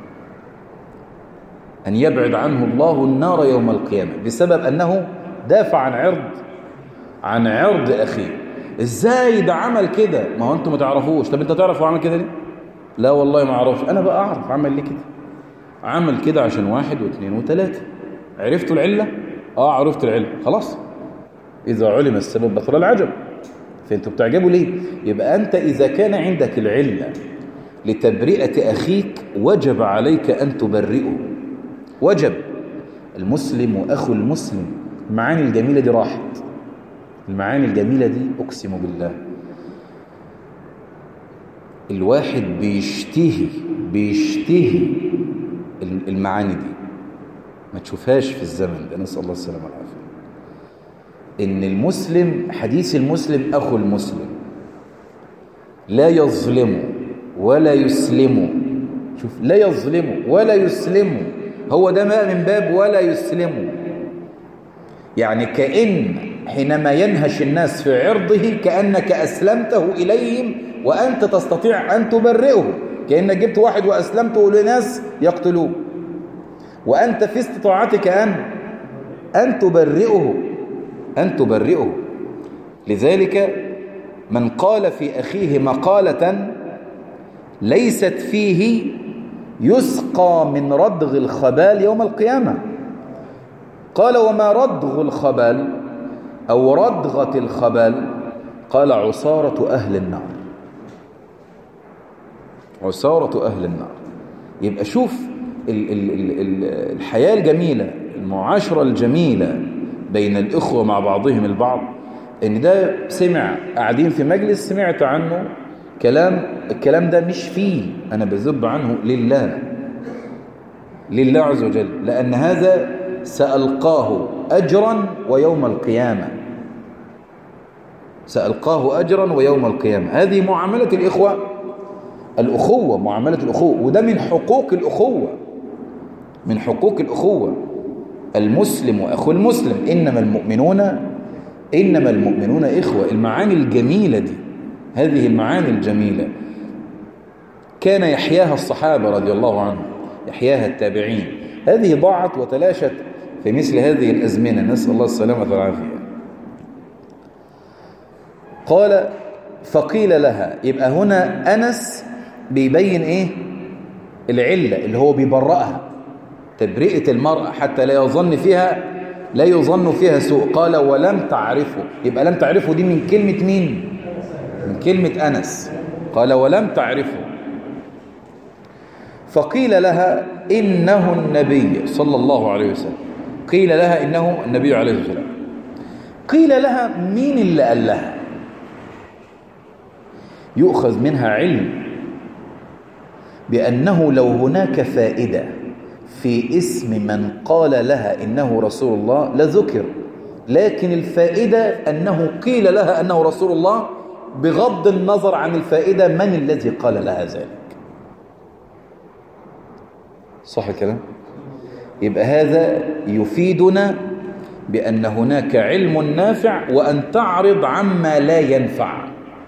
[SPEAKER 2] أن يبعد عنه الله النار يوم القيامة بسبب أنه دافع عن عرض عن عرض أخيه. إزاي ده عمل كده؟ ما هو أنتم ما تعرفوش. طب أنت تعرف هو عمل كده ليه؟ لا والله ما أعرفش. أنا بقى أعرف عمل ليه كده. عمل كده عشان واحد واثنين وثلاثة. عرفتوا العلة؟ آه عرفت العلة، خلاص. إذا علم السبب بطل العجب. فأنتوا بتعجبوا ليه؟ يبقى أنت إذا كان عندك العلة لتبرئة أخيك وجب عليك أن تبرئه، وجب. المسلم وأخو المسلم، المعاني الجميلة دي راحت، المعاني الجميلة دي أقسم بالله الواحد بيشتهي بيشتهي المعاني دي، ما تشوفهاش في الزمن ده، نسأل الله السلامة والعافية. إن المسلم، حديث المسلم أخو المسلم، لا يظلمه ولا يسلمه. شوف، لا يظلمه ولا يسلمه، هو ده ما من باب ولا يسلمه. يعني كأن حينما ينهش الناس في عرضه كأنك أسلمته إليهم وأنت تستطيع أن تبرئه، كأنك جبت واحد وأسلمته لناس يقتلوه، وأنت في استطاعتك أن أن تبرئه أن تبرئه لذلك من قال في أخيه مقالة ليست فيه يسقى من ردغ الخبال يوم القيامة. قال وما ردغ الخبال أو ردغة الخبال؟ قال عصارة أهل النار، عصارة أهل النار. يبقى شوف ال ال ال الحياة الجميلة، المعاشرة الجميلة بين الإخوة مع بعضهم البعض. إن ده سمع قاعدين في مجلس سمعت عنه كلام، الكلام ده مش فيه أنا بذب عنه لله لله عز وجل، لأن هذا سألقاه أجرا ويوم القيامة، سألقاه أجرا ويوم القيامة. هذه معاملة الإخوة، الأخوة، معاملة الأخوة، وده من حقوق الأخوة، من حقوق الأخوة. المسلم وأخو المسلم، إنما المؤمنون إنما المؤمنون إخوة. المعاني الجميلة دي، هذه المعاني الجميلة كان يحياها الصحابة رضي الله عنهم، يحياها التابعين. هذه ضاعت وتلاشت في مثل هذه الأزمنة، نسأل الله السلامة والعافية. قال فقيل لها، يبقى هنا أنس بيبين إيه العلة اللي هو بيبرأها، تبرئة المرأة حتى لا يظن فيها لا يظن فيها سوء. قال ولم تعرفه، يبقى لم تعرفه دي من كلمة مين؟ من كلمة أنس. قال ولم تعرفه. فقيل لها إنه النبي صلى الله عليه وسلم، قيل لها إنه النبي عليه الصلاة والسلام. قيل لها مين اللي قال لها؟ يؤخذ منها علم بأنه لو هناك فائدة في اسم من قال لها إنه رسول الله لذكر، لكن الفائدة أنه قيل لها أنه رسول الله بغض النظر عن الفائدة من الذي قال لها ذلك. صح الكلام؟ يبقى هذا يفيدنا بأن هناك علم نافع وأن تعرض عما لا ينفع.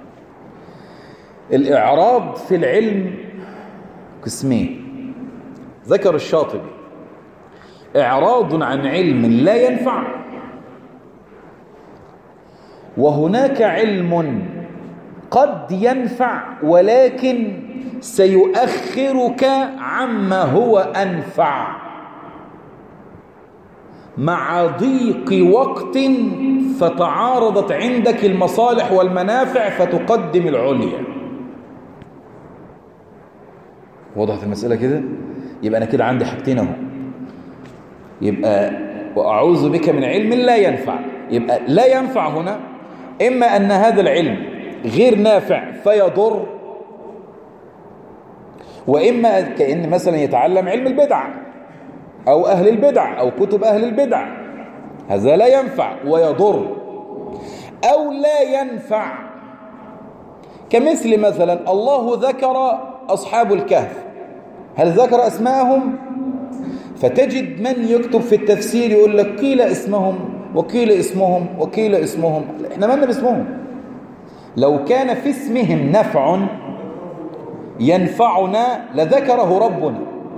[SPEAKER 2] الإعراض في العلم قسمين، ذكر الشاطبي: إعراض عن علم لا ينفع، وهناك علم قد ينفع ولكن سيؤخرك عما هو أنفع مع ضيق وقت، فتعارضت عندك المصالح والمنافع فتقدم العليا. وضحت المسألة كده؟ يبقى أنا كده عندي حاجتين اهو. يبقى وأعوذ بك من علم لا ينفع. يبقى لا ينفع هنا إما أن هذا العلم غير نافع فيضر، وإما كأن مثلا يتعلم علم البدع أو أهل البدع أو كتب أهل البدع، هذا لا ينفع ويضر. أو لا ينفع كمثل مثلا الله ذكر أصحاب الكهف، هل ذكر أسماءهم؟ فتجد من يكتب في التفسير يقول لك قيل اسمهم وقيل اسمهم وقيل اسمهم. احنا مالنا باسمهم؟ لو كان في اسمهم نفع ينفعنا لذكره ربنا.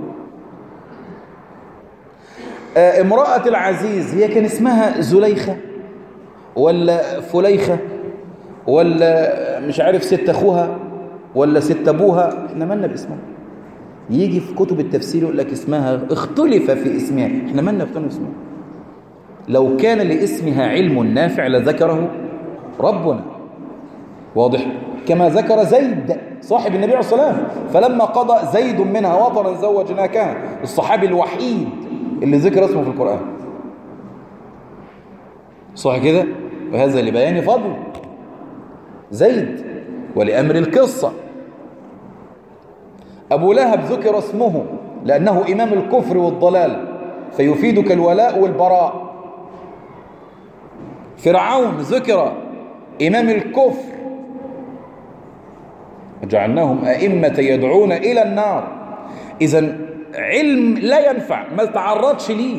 [SPEAKER 2] آه امرأة العزيز هي كان اسمها زليخة ولا فليخة ولا مش عارف ست أخوها ولا ست أبوها، احنا مالنا باسمها؟ يجي في كتب التفسير يقول لك اسمها اختلف في اسمها، احنا مالنا في اسمها؟ لو كان لاسمها علم نافع لذكره ربنا. واضح؟ كما ذكر زيد صاحب النبي عليه الصلاة والسلام، فلما قضى زيد منها وطرا زوجناكها، الصحابي الوحيد اللي ذكر اسمه في القرآن. صح كده؟ وهذا لبيان فضل زيد ولأمر القصة. أبو لهب ذكر اسمه لأنه إمام الكفر والضلال فيفيدك الولاء والبراء. فرعون ذكر إمام الكفر وجعلناهم أئمة يدعون إلى النار. إذن علم لا ينفع ما تعرضش ليه.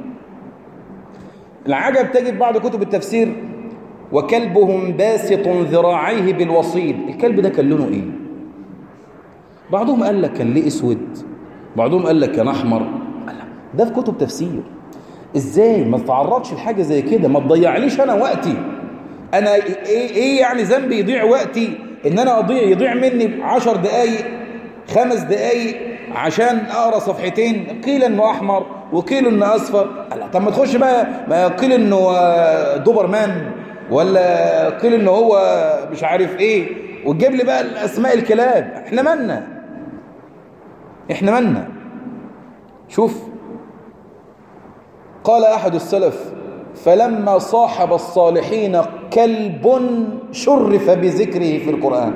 [SPEAKER 2] العجب تجد بعض كتب التفسير وكلبهم باسط ذراعيه بالوصيد، الكلب ده كان لونه إيه؟ بعضهم قال لك كان ليه اسود، بعضهم قال لك كان احمر. ده في كتب تفسير. ازاي ما تتعرضش لحاجه زي كده؟ ما تضيعليش انا وقتي. انا ايه, إيه يعني ذنبي يضيع وقتي ان انا اضيع يضيع مني عشر دقايق خمس دقايق عشان اقرا صفحتين قيل انه احمر وقيل انه اصفر؟ طب ما تخش بقى، ما قيل انه دوبرمان ولا قيل انه هو مش عارف ايه وتجيب لي بقى الاسماء الكلاب. احنا مالنا احنا مالنا شوف قال احد السلف فلما صاحب الصالحين كلب شرف بذكره في القرآن.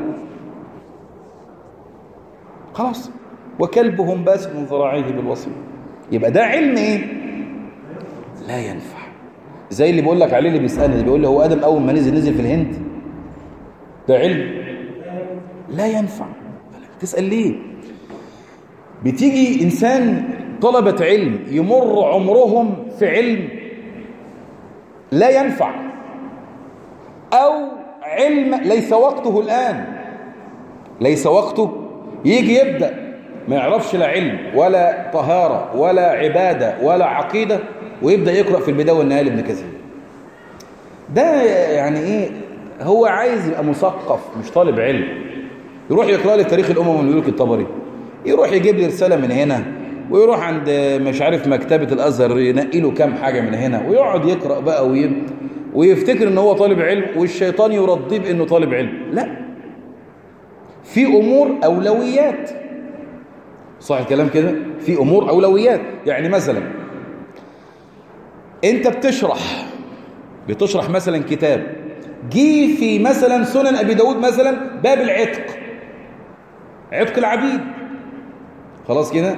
[SPEAKER 2] خلاص وكلبهم باسط ذراعيه بالوصل. يبقى ده علم ايه؟ لا ينفع. زي اللي بيقول لك عليه اللي بيسألني اللي بيقول لي هو آدم أول ما نزل نزل في الهند؟ ده علم لا ينفع. تسأل ليه؟ بتيجي إنسان طلبة علم يمر عمرهم في علم لا ينفع أو علم ليس وقته الآن، ليس وقته، يجي يبدأ ما يعرفش لا علم ولا طهارة ولا عبادة ولا عقيدة ويبدأ يقرأ في البداية والنهاية لابن كثير. ده يعني إيه؟ هو عايز يبقى مثقف مش طالب علم. يروح يقرأ لي تاريخ الأمم والملوك الطبري، يروح يجيب لي رسالة من هنا ويروح عند مش عارف مكتبة الأزهر ينقي له كام حاجة من هنا ويقعد يقرأ بقى ويب ويفتكر إن هو طالب علم والشيطان يرضيه بإنه طالب علم. لا، في أمور أولويات. صح الكلام كده؟ في أمور أولويات. يعني مثلا أنت بتشرح بتشرح مثلا كتاب، جي في مثلا سنن أبي داود مثلا باب العتق، عتق العبيد، خلاص كده.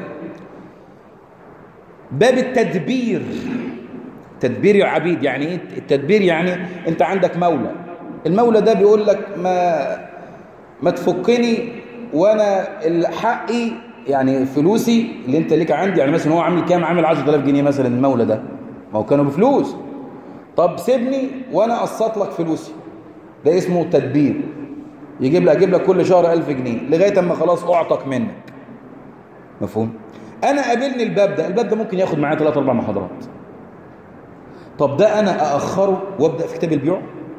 [SPEAKER 2] باب التدبير، تدبير العبيد. يعني ايه التدبير؟ يعني انت عندك مولى، المولى ده بيقول لك ما ما تفكني وانا حقي يعني فلوسي اللي انت ليك عندي. يعني مثلا هو عامل كام؟ عامل عشرة آلاف جنيه مثلا المولى ده، ما هو كانوا بفلوس. طب سيبني وانا اقسط لك فلوسي، ده اسمه تدبير. يجيب لك اجيب لك كل شهر ألف جنيه لغايه اما خلاص اعتق منك. مفهوم؟ انا قابلني الباب ده، الباب ده ممكن ياخد معايا ثلاث اربع محاضرات. طب ده انا ااخره وابدا في كتاب البيوع؟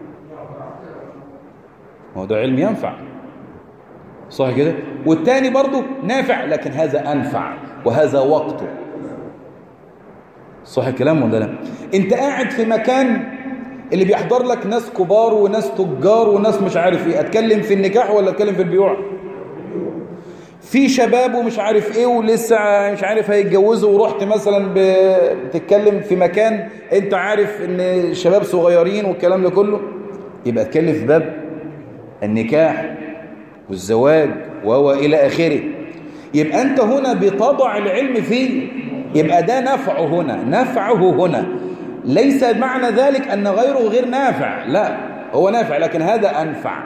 [SPEAKER 2] هو ده علم ينفع، صح كده؟ والتاني برضه نافع لكن هذا انفع وهذا وقته. صح الكلام ولا لا؟ انت قاعد في مكان اللي بيحضر لك ناس كبار وناس تجار وناس مش عارف ايه، اتكلم في النكاح ولا اتكلم في البيوع؟ في شباب ومش عارف ايه ولسه مش عارف هيتجوزوا، ورحت مثلا بتتكلم في مكان انت عارف ان شباب صغيرين والكلام ده كله، يبقى اتكلم في باب النكاح والزواج وهو الى اخره. يبقى انت هنا بتضع العلم فيه، يبقى ده نفعه هنا، نفعه هنا. ليس معنى ذلك ان غيره غير نافع، لا، هو نافع لكن هذا انفع.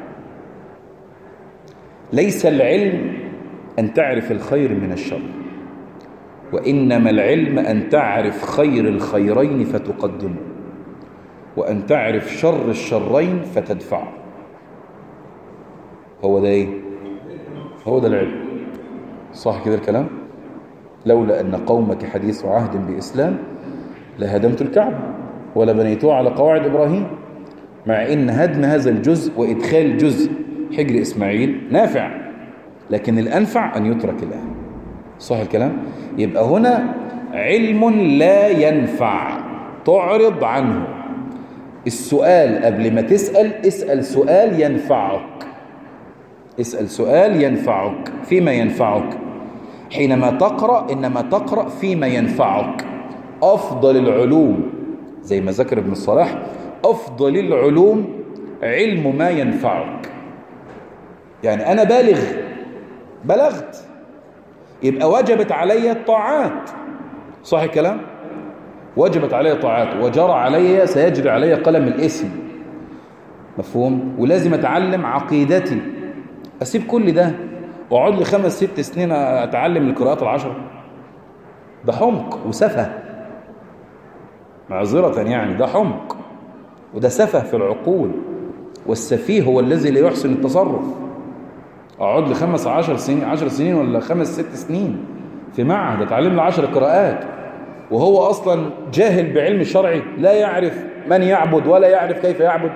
[SPEAKER 2] ليس العلم أن تعرف الخير من الشر، وإنما العلم أن تعرف خير الخيرين فتقدمه، وأن تعرف شر الشرين فتدفعه. هو ده إيه؟ هو ده العلم. صح كده الكلام؟ لولا أن قومك حديث عهد بإسلام لهدمت الكعبة ولا بنيتوه على قواعد إبراهيم. مع إن هدم هذا الجزء وإدخال جزء حجر إسماعيل نافع، لكن الأنفع أن يترك الآن. صح الكلام؟ يبقى هنا علم لا ينفع تعرض عنه. السؤال قبل ما تسأل اسأل سؤال ينفعك، اسأل سؤال ينفعك. فيما ينفعك حينما تقرأ، إنما تقرأ فيما ينفعك. أفضل العلوم زي ما ذكر ابن الصلاح، أفضل العلوم علم ما ينفعك. يعني أنا بالغ، بلغت، يبقى وجبت علي الطاعات. صح الكلام؟ وجبت علي الطاعات وجرى علي سيجري علي قلم الاسم. مفهوم؟ ولازم أتعلم عقيدتي. أسيب كل ده وأقعد لي خمس ست سنين أتعلم القراءات العشرة؟ ده حمق وسفه، معذرة يعني، ده حمق وده سفه في العقول. والسفيه هو الذي لا يحسن التصرف. اقعد لي خمس عشر سنين عشر سنين ولا خمس ست سنين في معهد اتعلم لي عشر قراءات وهو أصلا جاهل بعلم الشرعي، لا يعرف من يعبد ولا يعرف كيف يعبد.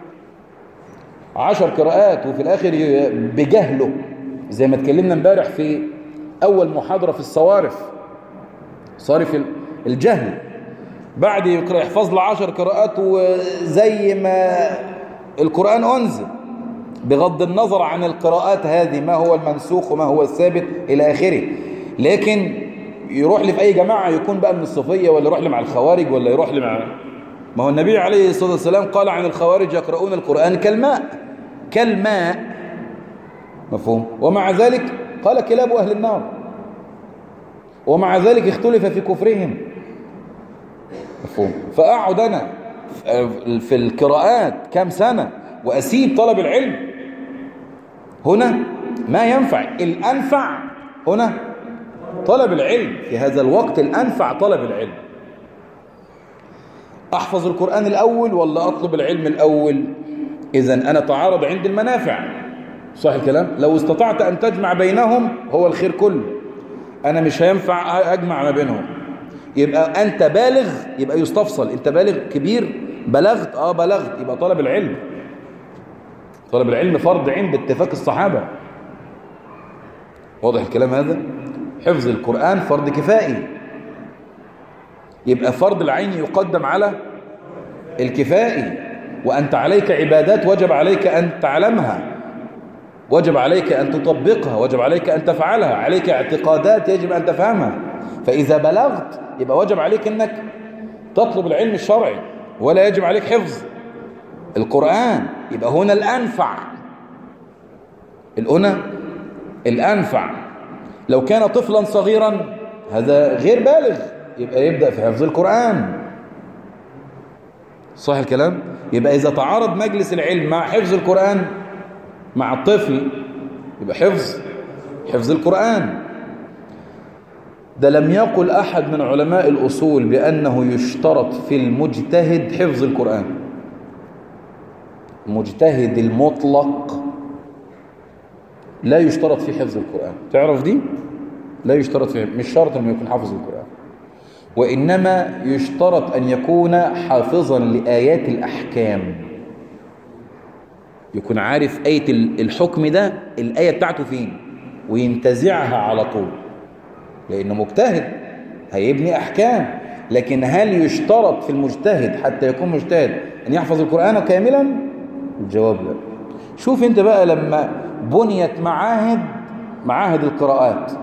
[SPEAKER 2] عشر قراءات وفي الآخر بجهله، زي ما اتكلمنا امبارح في أول محاضرة في الصوارف، صارف الجهل، بعد يقرأ يحفظ له عشر قراءات وزي ما القرآن أنزل، بغض النظر عن القراءات هذه ما هو المنسوخ وما هو الثابت إلى آخره. لكن يروح لي في أي جماعة يكون بقى من الصوفية، ولا يروح لي مع الخوارج، ولا يروح لي مع، ما هو النبي عليه الصلاة والسلام قال عن الخوارج يقرؤون القرآن كالماء، كالماء، مفهوم؟ ومع ذلك قال كلاب أهل النار، ومع ذلك اختلف في كفرهم، مفهوم؟ فأقعد أنا في القراءات كام سنة وأسيب طلب العلم؟ هنا ما ينفع. الأنفع هنا طلب العلم، في هذا الوقت الأنفع طلب العلم. أحفظ القرآن الأول ولا أطلب العلم الأول؟ إذن أنا تعارض عند المنافع، صح الكلام؟ لو استطعت أن تجمع بينهم هو الخير كله. أنا مش هينفع أجمع ما بينهم. يبقى أنت بالغ، يبقى يستفصل، أنت بالغ كبير، بلغت، آه بلغت، يبقى طلب العلم، طلب العلم فرض عين باتفاق الصحابة. واضح الكلام هذا؟ حفظ القرآن فرض كفائي، يبقى فرض العين يقدم على الكفائي. وأنت عليك عبادات وجب عليك أن تعلمها، وجب عليك أن تطبقها، وجب عليك أن تفعلها، عليك اعتقادات يجب أن تفهمها. فإذا بلغت يبقى وجب عليك أنك تطلب العلم الشرعي، ولا يجب عليك حفظ القرآن. يبقى هنا الأنفع، هنا الأنفع. لو كان طفلا صغيرا هذا غير بالغ، يبقى يبدأ في حفظ القرآن، صح الكلام؟ يبقى إذا تعارض مجلس العلم مع حفظ القرآن مع الطفل، يبقى حفظ حفظ القرآن. ده لم يقل أحد من علماء الأصول بأنه يشترط في المجتهد حفظ القرآن. المجتهد المطلق لا يشترط في حفظ القرآن، تعرف دي؟ لا يشترط فيه، مش شرط أنه يكون حافظ القرآن، وإنما يشترط أن يكون حافظا لآيات الأحكام، يكون عارف آية الحكم ده الآية بتاعته فين وينتزعها على طول، لأنه مجتهد هيبني أحكام. لكن هل يشترط في المجتهد حتى يكون مجتهد أن يحفظ القرآن كاملا؟ الجواب لا. شوف انت بقى لما بنيت معاهد معاهد القراءات،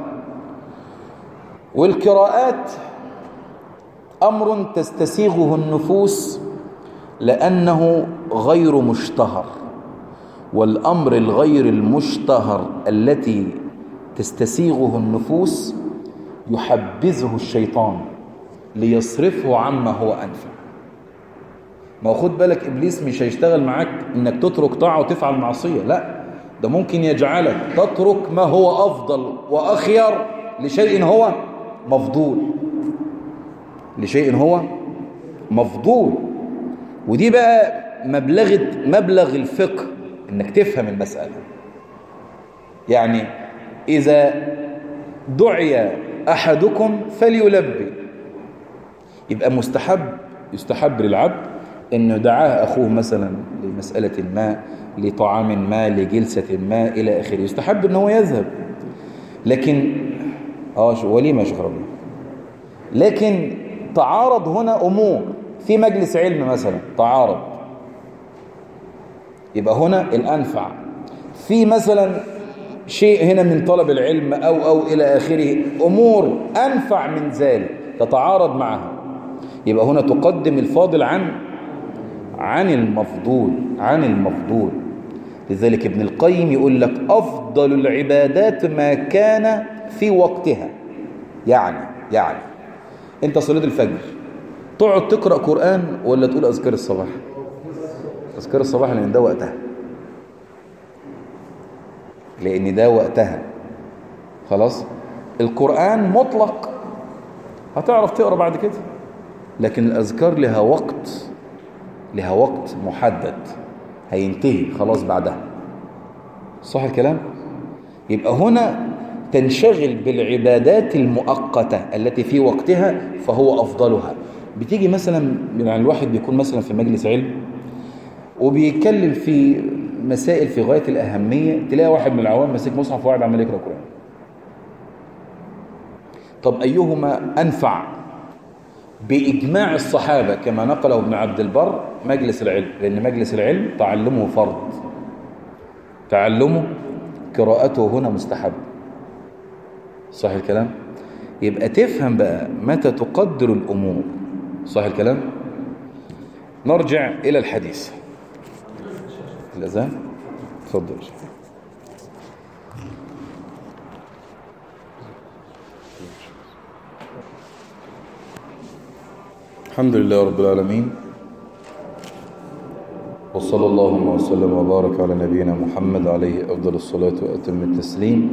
[SPEAKER 2] والقراءات أمر تستسيغه النفوس لأنه غير مشتهر، والأمر الغير المشتهر التي تستسيغه النفوس يحبذه الشيطان ليصرفه عما هو أنفع. ما خد بالك إبليس مش هيشتغل معاك إنك تترك طاعة وتفعل معصية، لا، ده ممكن يجعلك تترك ما هو أفضل وأخير لشيء هو مفضول، لشيء هو مفضول. ودي بقى مبلغ مبلغ الفقه، إنك تفهم المسألة. يعني إذا دعي أحدكم فليلبي، يبقى مستحب يستحب للعبد إنه دعاه أخوه مثلا لمسألة ما، لطعام ما، لجلسة ما إلى آخره، يستحب إنه يذهب. لكن آه وليمة شيخ ربي، لكن تعارض هنا أمور في مجلس علم مثلا، تعارض، يبقى هنا الأنفع في مثلا شيء هنا من طلب العلم أو أو إلى آخره، أمور أنفع من ذلك تتعارض معها، يبقى هنا تقدم الفاضل عن عن المفضول عن المفضول. لذلك ابن القيم يقول لك أفضل العبادات ما كان في وقتها. يعني يعني أنت صلاة الفجر تقعد تقرأ قرآن ولا تقول أذكار الصباح؟ أذكار الصباح، لأن ده وقتها، لأن ده وقتها خلاص. القرآن مطلق هتعرف تقرأ بعد كده، لكن الأذكار لها وقت لها وقت محدد هينتهي خلاص بعدها، صح الكلام؟ يبقى هنا تنشغل بالعبادات المؤقتة التي في وقتها فهو أفضلها. بتيجي مثلا يعني الواحد بيكون مثلا في مجلس علم وبيتكلم في مسائل في غاية الأهمية، تلاقي واحد من العوام ماسك مصحف وقاعد عمال يقرأ قرآن. طب أيهما أنفع؟ بإجماع الصحابة كما نقله ابن عبد البر مجلس العلم، لأن مجلس العلم تعلمه فرض، تعلمه قراءته هنا مستحب. صح الكلام؟ يبقى تفهم بقى متى تقدر الأمور. صح الكلام؟ نرجع إلى الحديث. الأذان؟ تفضل. الحمد لله رب العالمين، وصلى الله وسلم وبارك على نبينا محمد عليه أفضل الصلاة وأتم التسليم.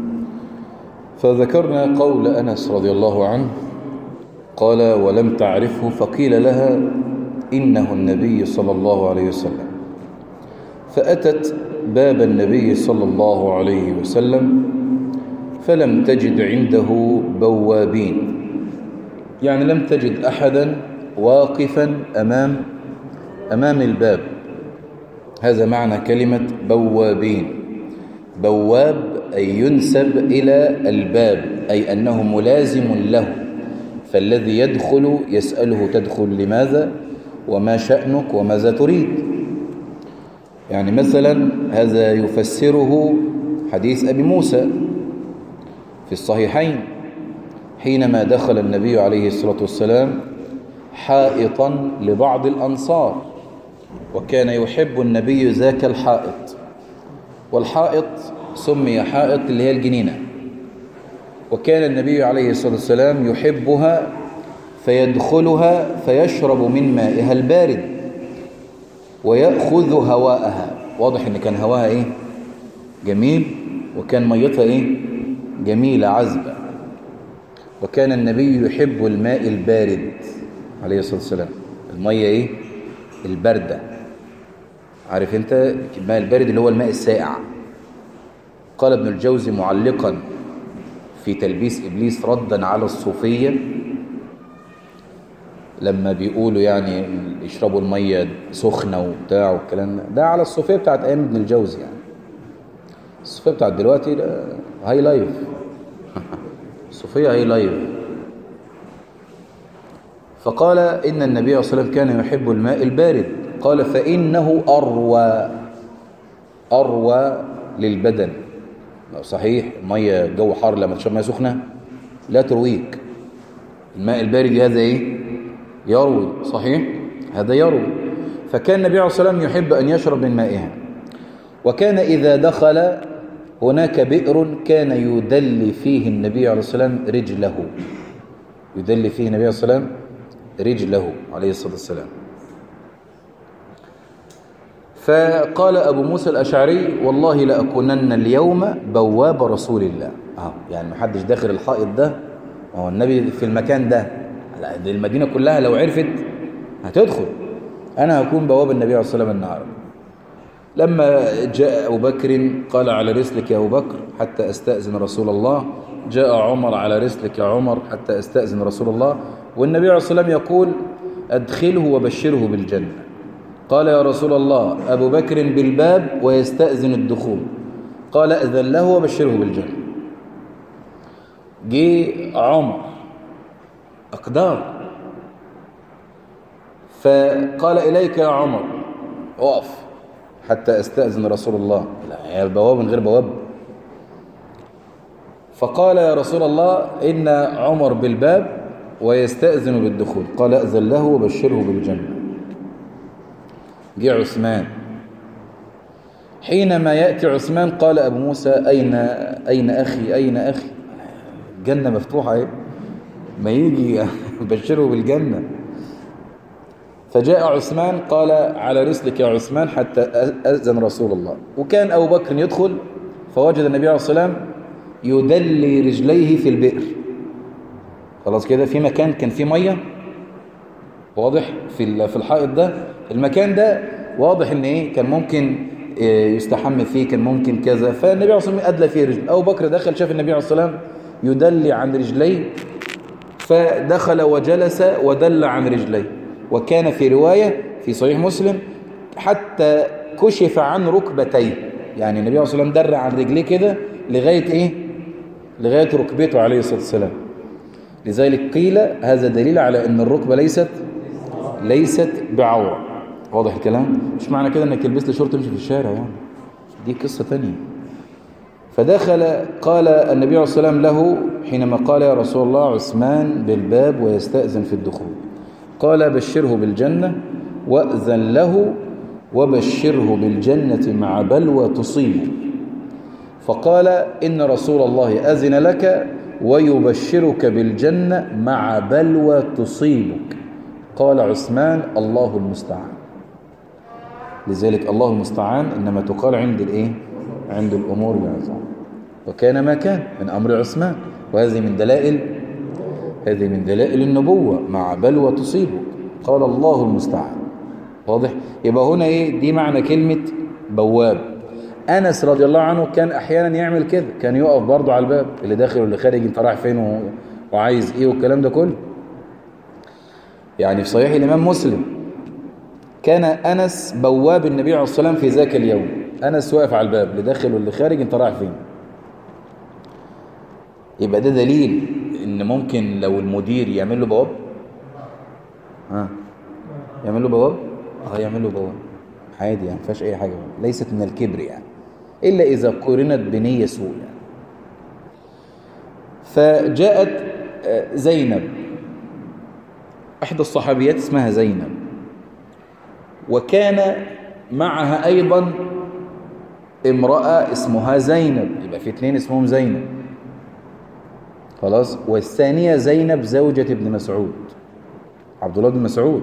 [SPEAKER 2] فذكرنا قول أنس رضي الله عنه قال: ولم تعرفه فقيل لها إنه النبي صلى الله عليه وسلم، فأتت باب النبي صلى الله عليه وسلم فلم تجد عنده بوابين، يعني لم تجد أحدا واقفا أمام أمام الباب. هذا معنى كلمة بوابين. بواب أي ينسب إلى الباب، أي أنه ملازم له، فالذي يدخل يسأله: تدخل لماذا؟ وما شأنك؟ وماذا تريد؟ يعني مثلا هذا يفسره حديث أبي موسى في الصحيحين حينما دخل النبي عليه الصلاة والسلام حائطا لبعض الأنصار، وكان يحب النبي ذاك الحائط، والحائط سمي حائط اللي هي الجنينة، وكان النبي عليه الصلاة والسلام يحبها فيدخلها فيشرب من مائها البارد ويأخذ هواءها. واضح ان كان هواها ايه؟ جميل، وكان ميتها ايه؟ جميلة عذبة. وكان النبي يحب الماء البارد عليه الصلاة والسلام، المية ايه؟ الباردة. عارف انت الماء البارد اللي هو الماء السائع. قال ابن الجوزي معلقا في تلبيس إبليس ردا على الصوفية لما بيقولوا يعني يشربوا المية سخنة وبتاع والكلام ده, ده على الصوفية بتاعت أيام ابن الجوزي. يعني الصوفية بتاعت دلوقتي هاي لايف. الصوفية هاي لايف. فقال إن النبي صلى الله عليه وسلم كان يحب الماء البارد. قال فإنه أروى أروى للبدن. صحيح المية جو حار لما تشرب مية سخنة لا ترويك. الماء البارد هذا إيه؟ يروي. صحيح هذا يروي. فكان النبي عليه الصلاة والسلام يحب أن يشرب من مائها. وكان إذا دخل هناك بئر كان يدلي فيه النبي عليه الصلاة والسلام رجله. يدلي فيه النبي عليه الصلاة والسلام رجله عليه الصلاة والسلام. فقال أبو موسى الأشعري والله لأكونن اليوم بواب رسول الله. أهو يعني محدش داخل الحائط ده، هو النبي في المكان ده، المدينة كلها لو عرفت هتدخل، أنا هكون بواب النبي عليه الصلاة والسلام النهار. لما جاء أبو بكر قال على رسلك يا أبو بكر حتى أستأذن رسول الله. جاء عمر على رسلك يا عمر حتى أستأذن رسول الله. والنبي عليه الصلاة والسلام يقول أدخله وبشره بالجنة. قال يا رسول الله أبو بكر بالباب ويستأذن الدخول. قال أذن له وبشره بالجنة. جاء عمر أقدار فقال إليك يا عمر اقف حتى أستأذن رسول الله. لا البواب من غير بواب. فقال يا رسول الله إن عمر بالباب ويستأذن بالدخول. قال أذن له وبشره بالجنة. جاء عثمان. حينما يأتي عثمان قال أبو موسى أين أين أخي أين أخي؟ الجنة مفتوحة اهي، ما يجي بشره بالجنة. فجاء عثمان قال على رسلك يا عثمان حتى أذن رسول الله. وكان أبو بكر يدخل فوجد النبي عليه الصلاة والسلام يدلي رجليه في البئر. خلاص كده في مكان كان فيه مية واضح في في الحائط ده. المكان ده واضح ان ايه كان ممكن يستحم فيه، كان ممكن كذا. فالنبي عليه الصلاة والسلام أدلى فيه رجل. أبو بكر دخل شاف النبي عليه الصلاة والسلام يدلي عن رجليه، فدخل وجلس ودل عن رجليه. وكان في رواية في صحيح مسلم حتى كشف عن ركبتيه، يعني النبي عليه الصلاة والسلام در عن رجليه كده لغاية إيه؟ لغاية ركبته عليه الصلاة والسلام. لذلك قيل هذا دليل على أن الركبة ليست ليست بعورة. واضح الكلام؟ مش معنى كده أنك تلبس لي شورت تمشي في الشارع، يعني دي قصة تانية. فدخل قال النبي عليه الصلاة والسلام له حينما قال يا رسول الله عثمان بالباب ويستأذن في الدخول، قال بشره بالجنة وأذن له وبشره بالجنة مع بلوى تصيبه. فقال إن رسول الله أذن لك ويبشرك بالجنة مع بلوى تصيبك. قال عثمان الله المستعان. لذلك الله المستعان إنما تقال عند الإيه؟ عند الأمور العظام. وكان ما كان من أمر عثمان، وهذه من دلائل هذه من دلائل النبوة مع بلوى تصيبك. قال الله المستعان. واضح؟ يبقى هنا إيه؟ دي معنى كلمة بواب. أنس رضي الله عنه كان أحيانا يعمل كده، كان يقف برضه على الباب، اللي داخل واللي خارج انت رايح فين وعايز إيه والكلام ده كله. يعني في صحيح الإمام مسلم كان أنس بواب النبي عليه الصلاة والسلام في ذاك اليوم. أنس واقف على الباب، اللي داخل واللي خارج انت رايح فين. يبقى ده دليل إن ممكن لو المدير يعمل له بواب، ها يعمل له بواب اه يعمل له بواب عادي، يعني ما فيهاش أي حاجة، ليست من الكبر يعني، إلا إذا قرنت بنية سوء يعني. فجاءت زينب إحدى الصحابيات اسمها زينب، وكان معها أيضا امرأة اسمها زينب، يبقى في اثنين اسمهم زينب خلاص. والثانية زينب زوجة ابن مسعود، عبد الله بن مسعود.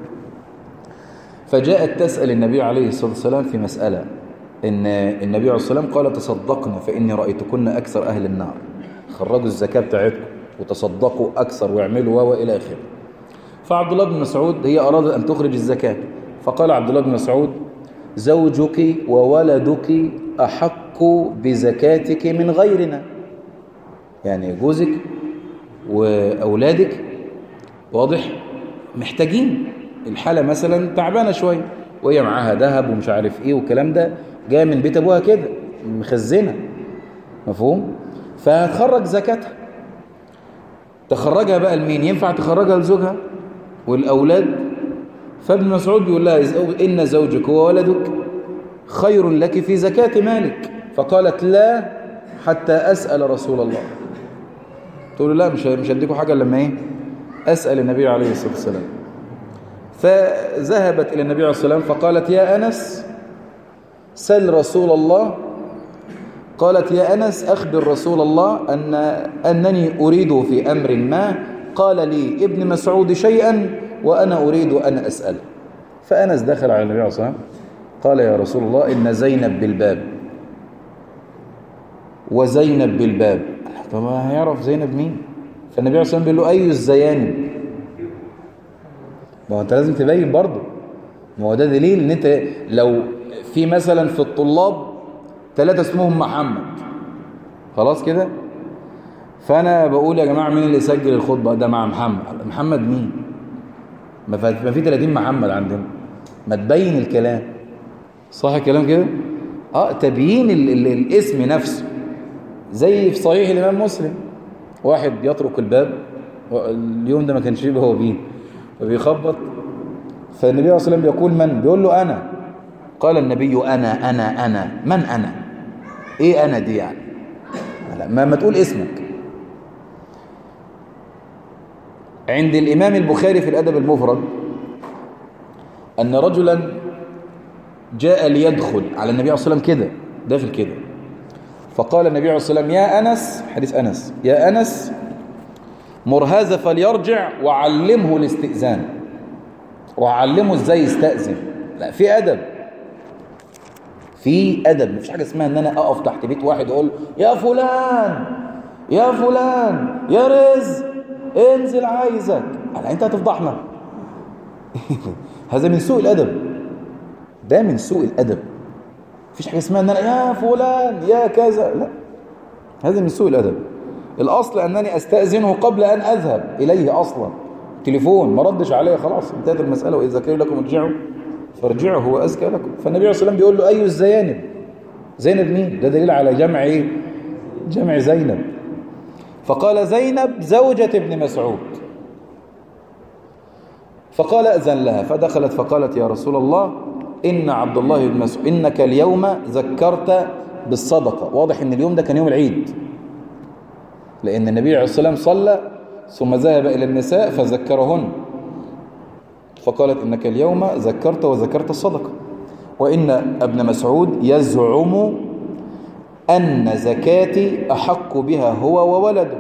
[SPEAKER 2] فجاءت تسأل النبي عليه الصلاة والسلام في مسألة، إن النبي عليه الصلاة والسلام قال تصدقنا فإني رأيتكن أكثر أهل النار، خرجوا الزكاة بتاعتكم وتصدقوا أكثر واعملوا وإلى آخره. فعبد الله بن مسعود هي أراد أن تخرج الزكاة، فقال عبد الله بن مسعود زوجك وولدك أحق بزكاتك من غيرنا، يعني جوزك وأولادك واضح محتاجين، الحالة مثلا تعبانة شوية وهي معاها ذهب ومش عارف ايه والكلام ده، جايه من بيت ابوها كده مخزنة، مفهوم؟ فهتخرج زكاتها. تخرجها بقى لمين؟ ينفع تخرجها لزوجها والأولاد؟ فابن مسعود بيقول لها إن زوجك وولدك خير لك في زكاة مالك. فقالت لا حتى أسأل رسول الله. تقول له لا مش مش هديكوا حاجة لما ايه أسأل النبي عليه الصلاة والسلام. فذهبت إلى النبي عليه الصلاة والسلام فقالت يا أنس سل رسول الله. قالت يا أنس أخبر رسول الله أن أنني أريد في أمر ما، قال لي ابن مسعود شيئا وأنا أريد أن أسأل. فأنس دخل على النبي عليه الصلاة والسلام قال يا رسول الله إن زينب بالباب وزينب بالباب. طب ما هيعرف زينب مين؟ فالنبي عليه الصلاة والسلام بيقول له أي الزيانب؟ ما هو أنت لازم تبين برضه، ما هو ده دليل إن أنت لو في مثلا في الطلاب ثلاثة اسمهم محمد خلاص كده، فأنا بقول يا جماعة مين اللي يسجل الخطبة؟ ده مع محمد. محمد مين؟ ما في ثلاثين محمد عندنا، ما تبين الكلام صح الكلام كده؟ اه تبيين ال ال الاسم نفسه. زي في صحيح الإمام مسلم واحد يطرق الباب، اليوم ده ما كانش يبقى هو بيه، فبيخبط، فالنبي عليه الصلاة والسلام بيقول من؟ بيقول له أنا. قال النبي أنا أنا أنا من أنا؟ إيه أنا دي يعني؟ ما, ما تقول اسمك. عند الإمام البخاري في الأدب المفرد أن رجلا جاء ليدخل على النبي عليه الصلاة والسلام كده، داخل كده، فقال النبي عليه الصلاة والسلام يا أنس، حديث أنس، يا أنس مر هذا فليرجع وعلمه الاستئذان، وعلمه ازاي يستأذن. لا في أدب، في أدب. مفيش حاجة اسمها ان انا اقف تحت بيت واحد اقول يا فلان يا فلان يا رزق انزل عايزك، على انت هتفضحنا. هذا من سوء الأدب، ده من سوء الأدب. مفيش حاجة اسمها ان انا يا فلان يا كذا، لا، هذا من سوء الأدب. الأصل أنني أستأذنه قبل أن أذهب إليه أصلا. تليفون ما ردش عليه، خلاص انتهت المسألة. وإذا كان لكم ارجعوا فارجعوا هو أزكى لكم. فالنبي عليه الصلاة والسلام بيقول له أي الزيانب؟ زينب مين؟ ده دليل على جمع إيه؟ جمع زينب. فقال زينب زوجة ابن مسعود. فقال أذن لها فدخلت فقالت يا رسول الله إن عبد الله بن مسعود إنك اليوم ذكرت بالصدقة. واضح إن اليوم ده كان يوم العيد، لأن النبي عليه الصلاة والسلام صلى ثم ذهب إلى النساء فذكرهن، فقالت إنك اليوم ذكرت وذكرت الصدقة، وإن ابن مسعود يزعم أن زكاتي أحق بها هو وولده.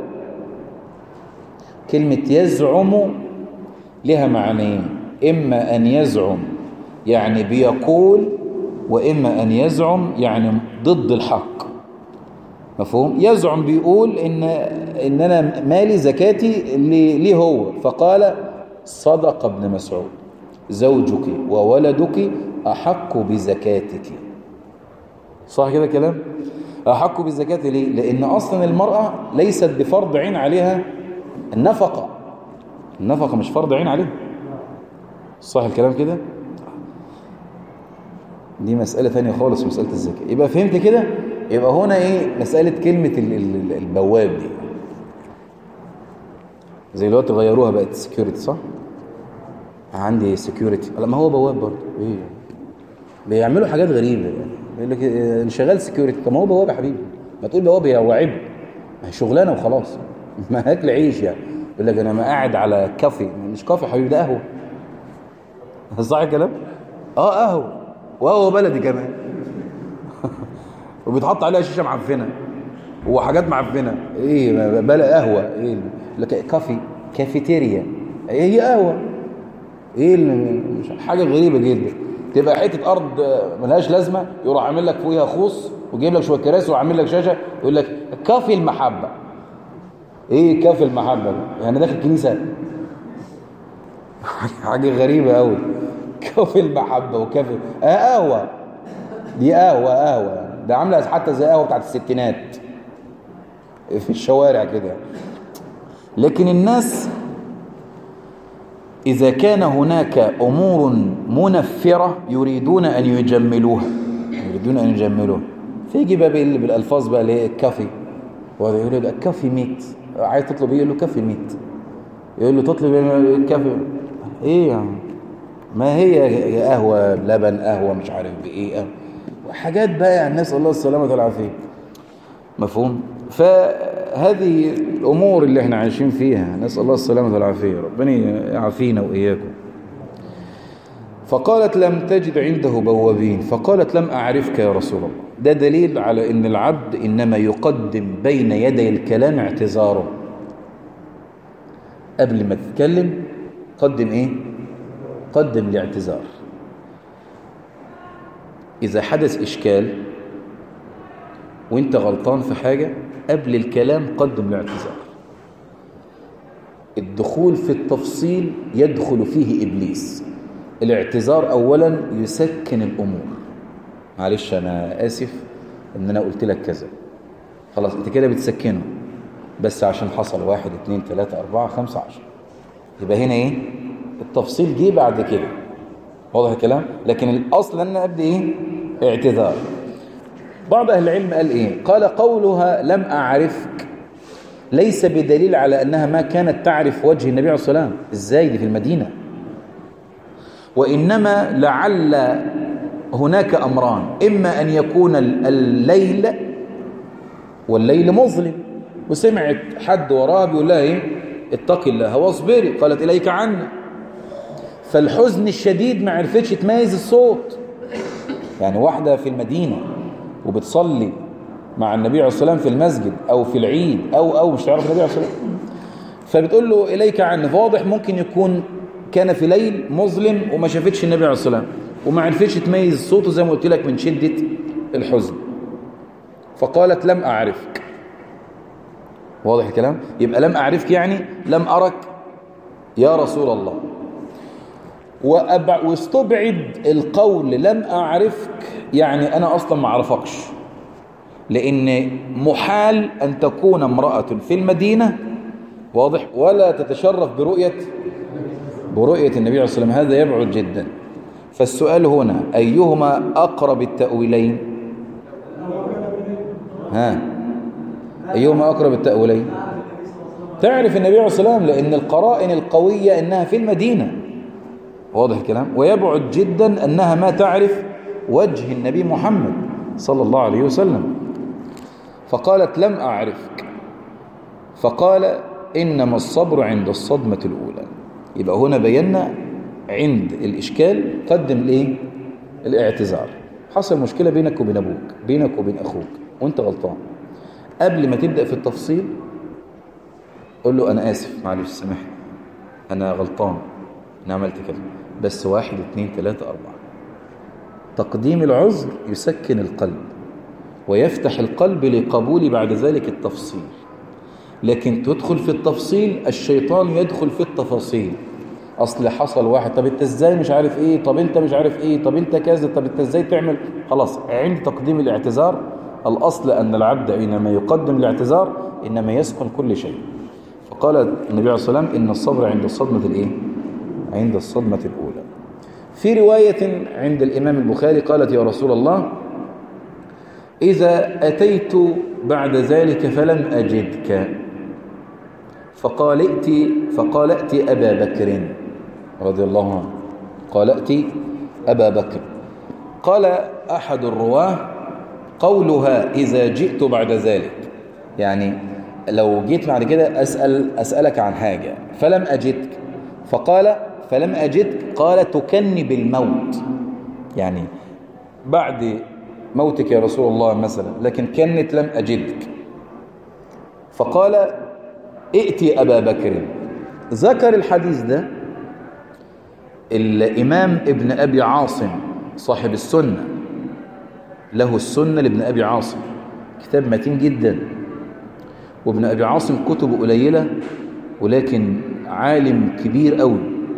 [SPEAKER 2] كلمة يزعم لها معنيين، إما أن يزعم يعني بيقول، وإما أن يزعم يعني ضد الحق. مفهوم؟ يزعم بيقول إن, إن أنا مالي زكاتي ليه هو، فقال صدق ابن مسعود زوجك وولدك أحق بزكاتك. صح كده كلام؟ أحق بالزكاة ليه؟ لأن أصلا المرأة ليست بفرض عين عليها النفقة. النفقة مش فرض عين عليها. صح الكلام كده؟ دي مسألة ثانية خالص، مسألة الزكاة. يبقى فهمت كده؟ يبقى هنا إيه مسألة كلمة البواب دي زي الوقت غيروها بقت سكيورتي. صح؟ عندي سكيورتي، لما هو بواب برضه إيه؟ بيعملوا حاجات غريبة يعني. يقول لك انا شغال سكيورتي، طب ما هو بواب يا حبيبي، ما تقول بواب يا وعب، ما هي شغلانه وخلاص، ما هاكل عيش يعني. يقول لك انا ما قاعد على كافي، مش كافي يا حبيبي ده قهوه. صح الكلام؟ اه قهوه، وقهوه بلدي كمان وبيتحط عليها شيشه معفنه وحاجات معفنه. ايه بلا قهوه؟ ايه لك كافي كافيتيريا، ايه هي قهوه؟ ايه حاجه غريبه جدا. تبقى حته ارض ملهاش لازمه، يروح عامل لك فوقيها خوص وجايب لك شويه كراسي وعامل لك شاشه، يقول لك كافي المحبه. ايه كافي المحبه؟ يعني داخل كنيسه حاجه غريبه قوي. كافي المحبه وكافي اه قهوه، دي قهوه قهوه ده عامله حتى زي قهوه بتاعت الستينات في الشوارع كده. لكن الناس إذا كان هناك أمور منفرة يريدون أن يجملوها، يريدون أن يجملوها، فيجي بقى بالألفاظ بقى اللي هي الكافي، وهذا يقول له كافي ميت، عايز تطلب ايه؟ يقول له كافي ميت، يقول له تطلب كافي ايه يعني؟ ما هي قهوة لبن، قهوة مش عارف بايه، حاجات بقى يعني نسأل الله السلامة والعافية. مفهوم؟ فهذه الأمور اللي احنا عايشين فيها نسأل الله السلامة والعافية، ربنا يعافينا وإياكم. فقالت لم تجد عنده بوابين، فقالت لم أعرفك يا رسول الله. ده دليل على أن العبد إنما يقدم بين يدي الكلام اعتذاره. قبل ما تتكلم قدم إيه؟ قدم الاعتذار. إذا حدث إشكال وانت غلطان في حاجة، قبل الكلام قدم الاعتذار. الدخول في التفصيل يدخل فيه إبليس. الاعتذار أولا يسكن الأمور. معلش أنا آسف إن أنا قلت لك كذا، خلاص أنت كده بتسكنه، بس عشان حصل واحد اتنين تلاتة أربعة خمسة عشر، يبقى هنا إيه؟ التفصيل جه بعد كده. واضح الكلام؟ لكن الأصل أن أبدأ إيه؟ اعتذار. بعض أهل العلم قال إيه؟ قال قولها لم أعرفك ليس بدليل على أنها ما كانت تعرف وجه النبي عليه الصلاة والسلام. إزاي دي في المدينة؟ وإنما لعل هناك أمران، إما أن يكون الليل والليل مظلم، وسمعت حد وراها بيقول لها إيه؟ اتقي الله واصبري، قالت إليك عنا. فالحزن الشديد ما عرفتش تميز الصوت. يعني واحدة في المدينة وبتصلي مع النبي عليه الصلاة والسلام في المسجد أو في العيد أو أو مش تعرف النبي عليه الصلاة والسلام، فبتقول له إليك عني. فواضح ممكن يكون كان في ليل مظلم وما شافتش النبي عليه الصلاة والسلام وما عرفتش تميز صوته زي ما قلت لك من شدة الحزن، فقالت لم أعرفك. واضح الكلام؟ يبقى لم أعرفك يعني لم أرك يا رسول الله. وأبع واستبعد القول لم أعرفك، يعني أنا أصلا ما أعرفكش، لأن محال أن تكون امرأة في المدينة واضح ولا تتشرف برؤية برؤية النبي عليه الصلاة والسلام، هذا يبعد جدا. فالسؤال هنا أيهما أقرب التأويلين؟ ها أيهما أقرب التأويلين؟ تعرف النبي عليه الصلاة والسلام، لأن القرائن القوية أنها في المدينة، واضح الكلام. ويبعد جدا أنها ما تعرف وجه النبي محمد صلى الله عليه وسلم. فقالت لم أعرفك، فقال إنما الصبر عند الصدمة الأولى. يبقى هنا بينا عند الإشكال قدم الإيه؟ الاعتذار. حصل مشكلة بينك وبين أبوك، بينك وبين أخوك، وانت غلطان، قبل ما تبدأ في التفصيل قل له أنا آسف، معلش سامحني، أنا غلطان، أنا عملت كذا، بس واحد اثنين ثلاثة أربعة. تقديم العذر يسكن القلب ويفتح القلب لقبول بعد ذلك التفصيل. لكن تدخل في التفصيل، الشيطان يدخل في التفاصيل. أصل حصل واحد، طب انت ازاي مش عارف ايه، طب انت مش عارف ايه، طب انت كذا، طب انت ازاي تعمل. خلاص، عند تقديم الاعتذار الأصل أن العبد حينما يقدم الاعتذار إنما يسكن كل شيء. فقال النبي عليه الصلاة والسلام إن الصبر عند الصدمة الإيه؟ عند الصدمة الأولى. في رواية عند الإمام البخاري قالت يا رسول الله إذا أتيت بعد ذلك فلم أجدك، فقال ائتي فقال ائتي أبا بكر رضي الله عنه، قال ائتي أبا بكر. قال أحد الرواه قولها إذا جئت بعد ذلك، يعني لو جيت بعد كده أسأل أسألك عن حاجة فلم أجدك، فقال فلم أجدك قال تكني بالموت، يعني بعد موتك يا رسول الله مثلا، لكن كنت لم أجدك. فقال ائتي أبا بكر. ذكر الحديث ده الإمام ابن أبي عاصم صاحب السنة، له السنة لابن أبي عاصم، كتاب متين جدا، وابن أبي عاصم كتب قليلة ولكن عالم كبير أوي.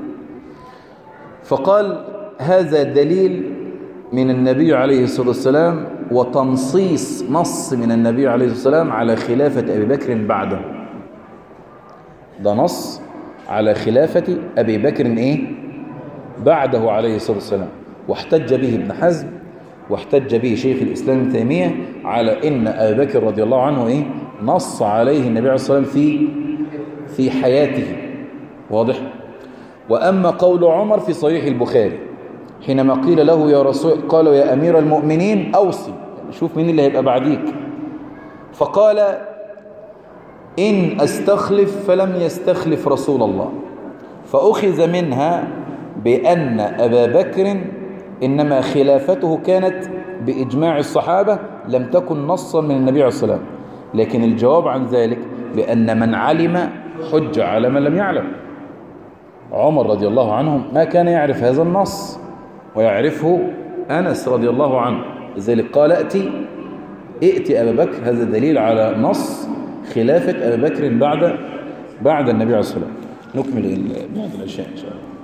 [SPEAKER 2] فقال هذا دليل من النبي عليه الصلاة والسلام وتنصيص نص من النبي عليه الصلاة والسلام على خلافة أبي بكر بعده. ده نص على خلافة أبي بكر إيه؟ بعده عليه الصلاة والسلام. واحتج به ابن حزم واحتج به شيخ الإسلام ابن تيمية على إن أبي بكر رضي الله عنه إيه؟ نص عليه النبي عليه الصلاة والسلام في في حياته، واضح. وأما قول عمر في صحيح البخاري حينما قيل له يا رسول، قالوا يا أمير المؤمنين أوصي، يعني شوف مين اللي هيبقى بعديك، فقال إن أستخلف فلم يستخلف رسول الله، فأخذ منها بأن أبا بكر إنما خلافته كانت بإجماع الصحابة لم تكن نصا من النبي عليه الصلاة والسلام. لكن الجواب عن ذلك بأن من علم حج على من لم يعلم. عمر رضي الله عنه ما كان يعرف هذا النص ويعرفه أنس رضي الله عنه، لذلك قال ائتي ائتي أبا بكر. هذا دليل على نص خلافة أبا بكر بعد بعد النبي عليه الصلاة والسلام. نكمل بعد العشاء إن شاء الله.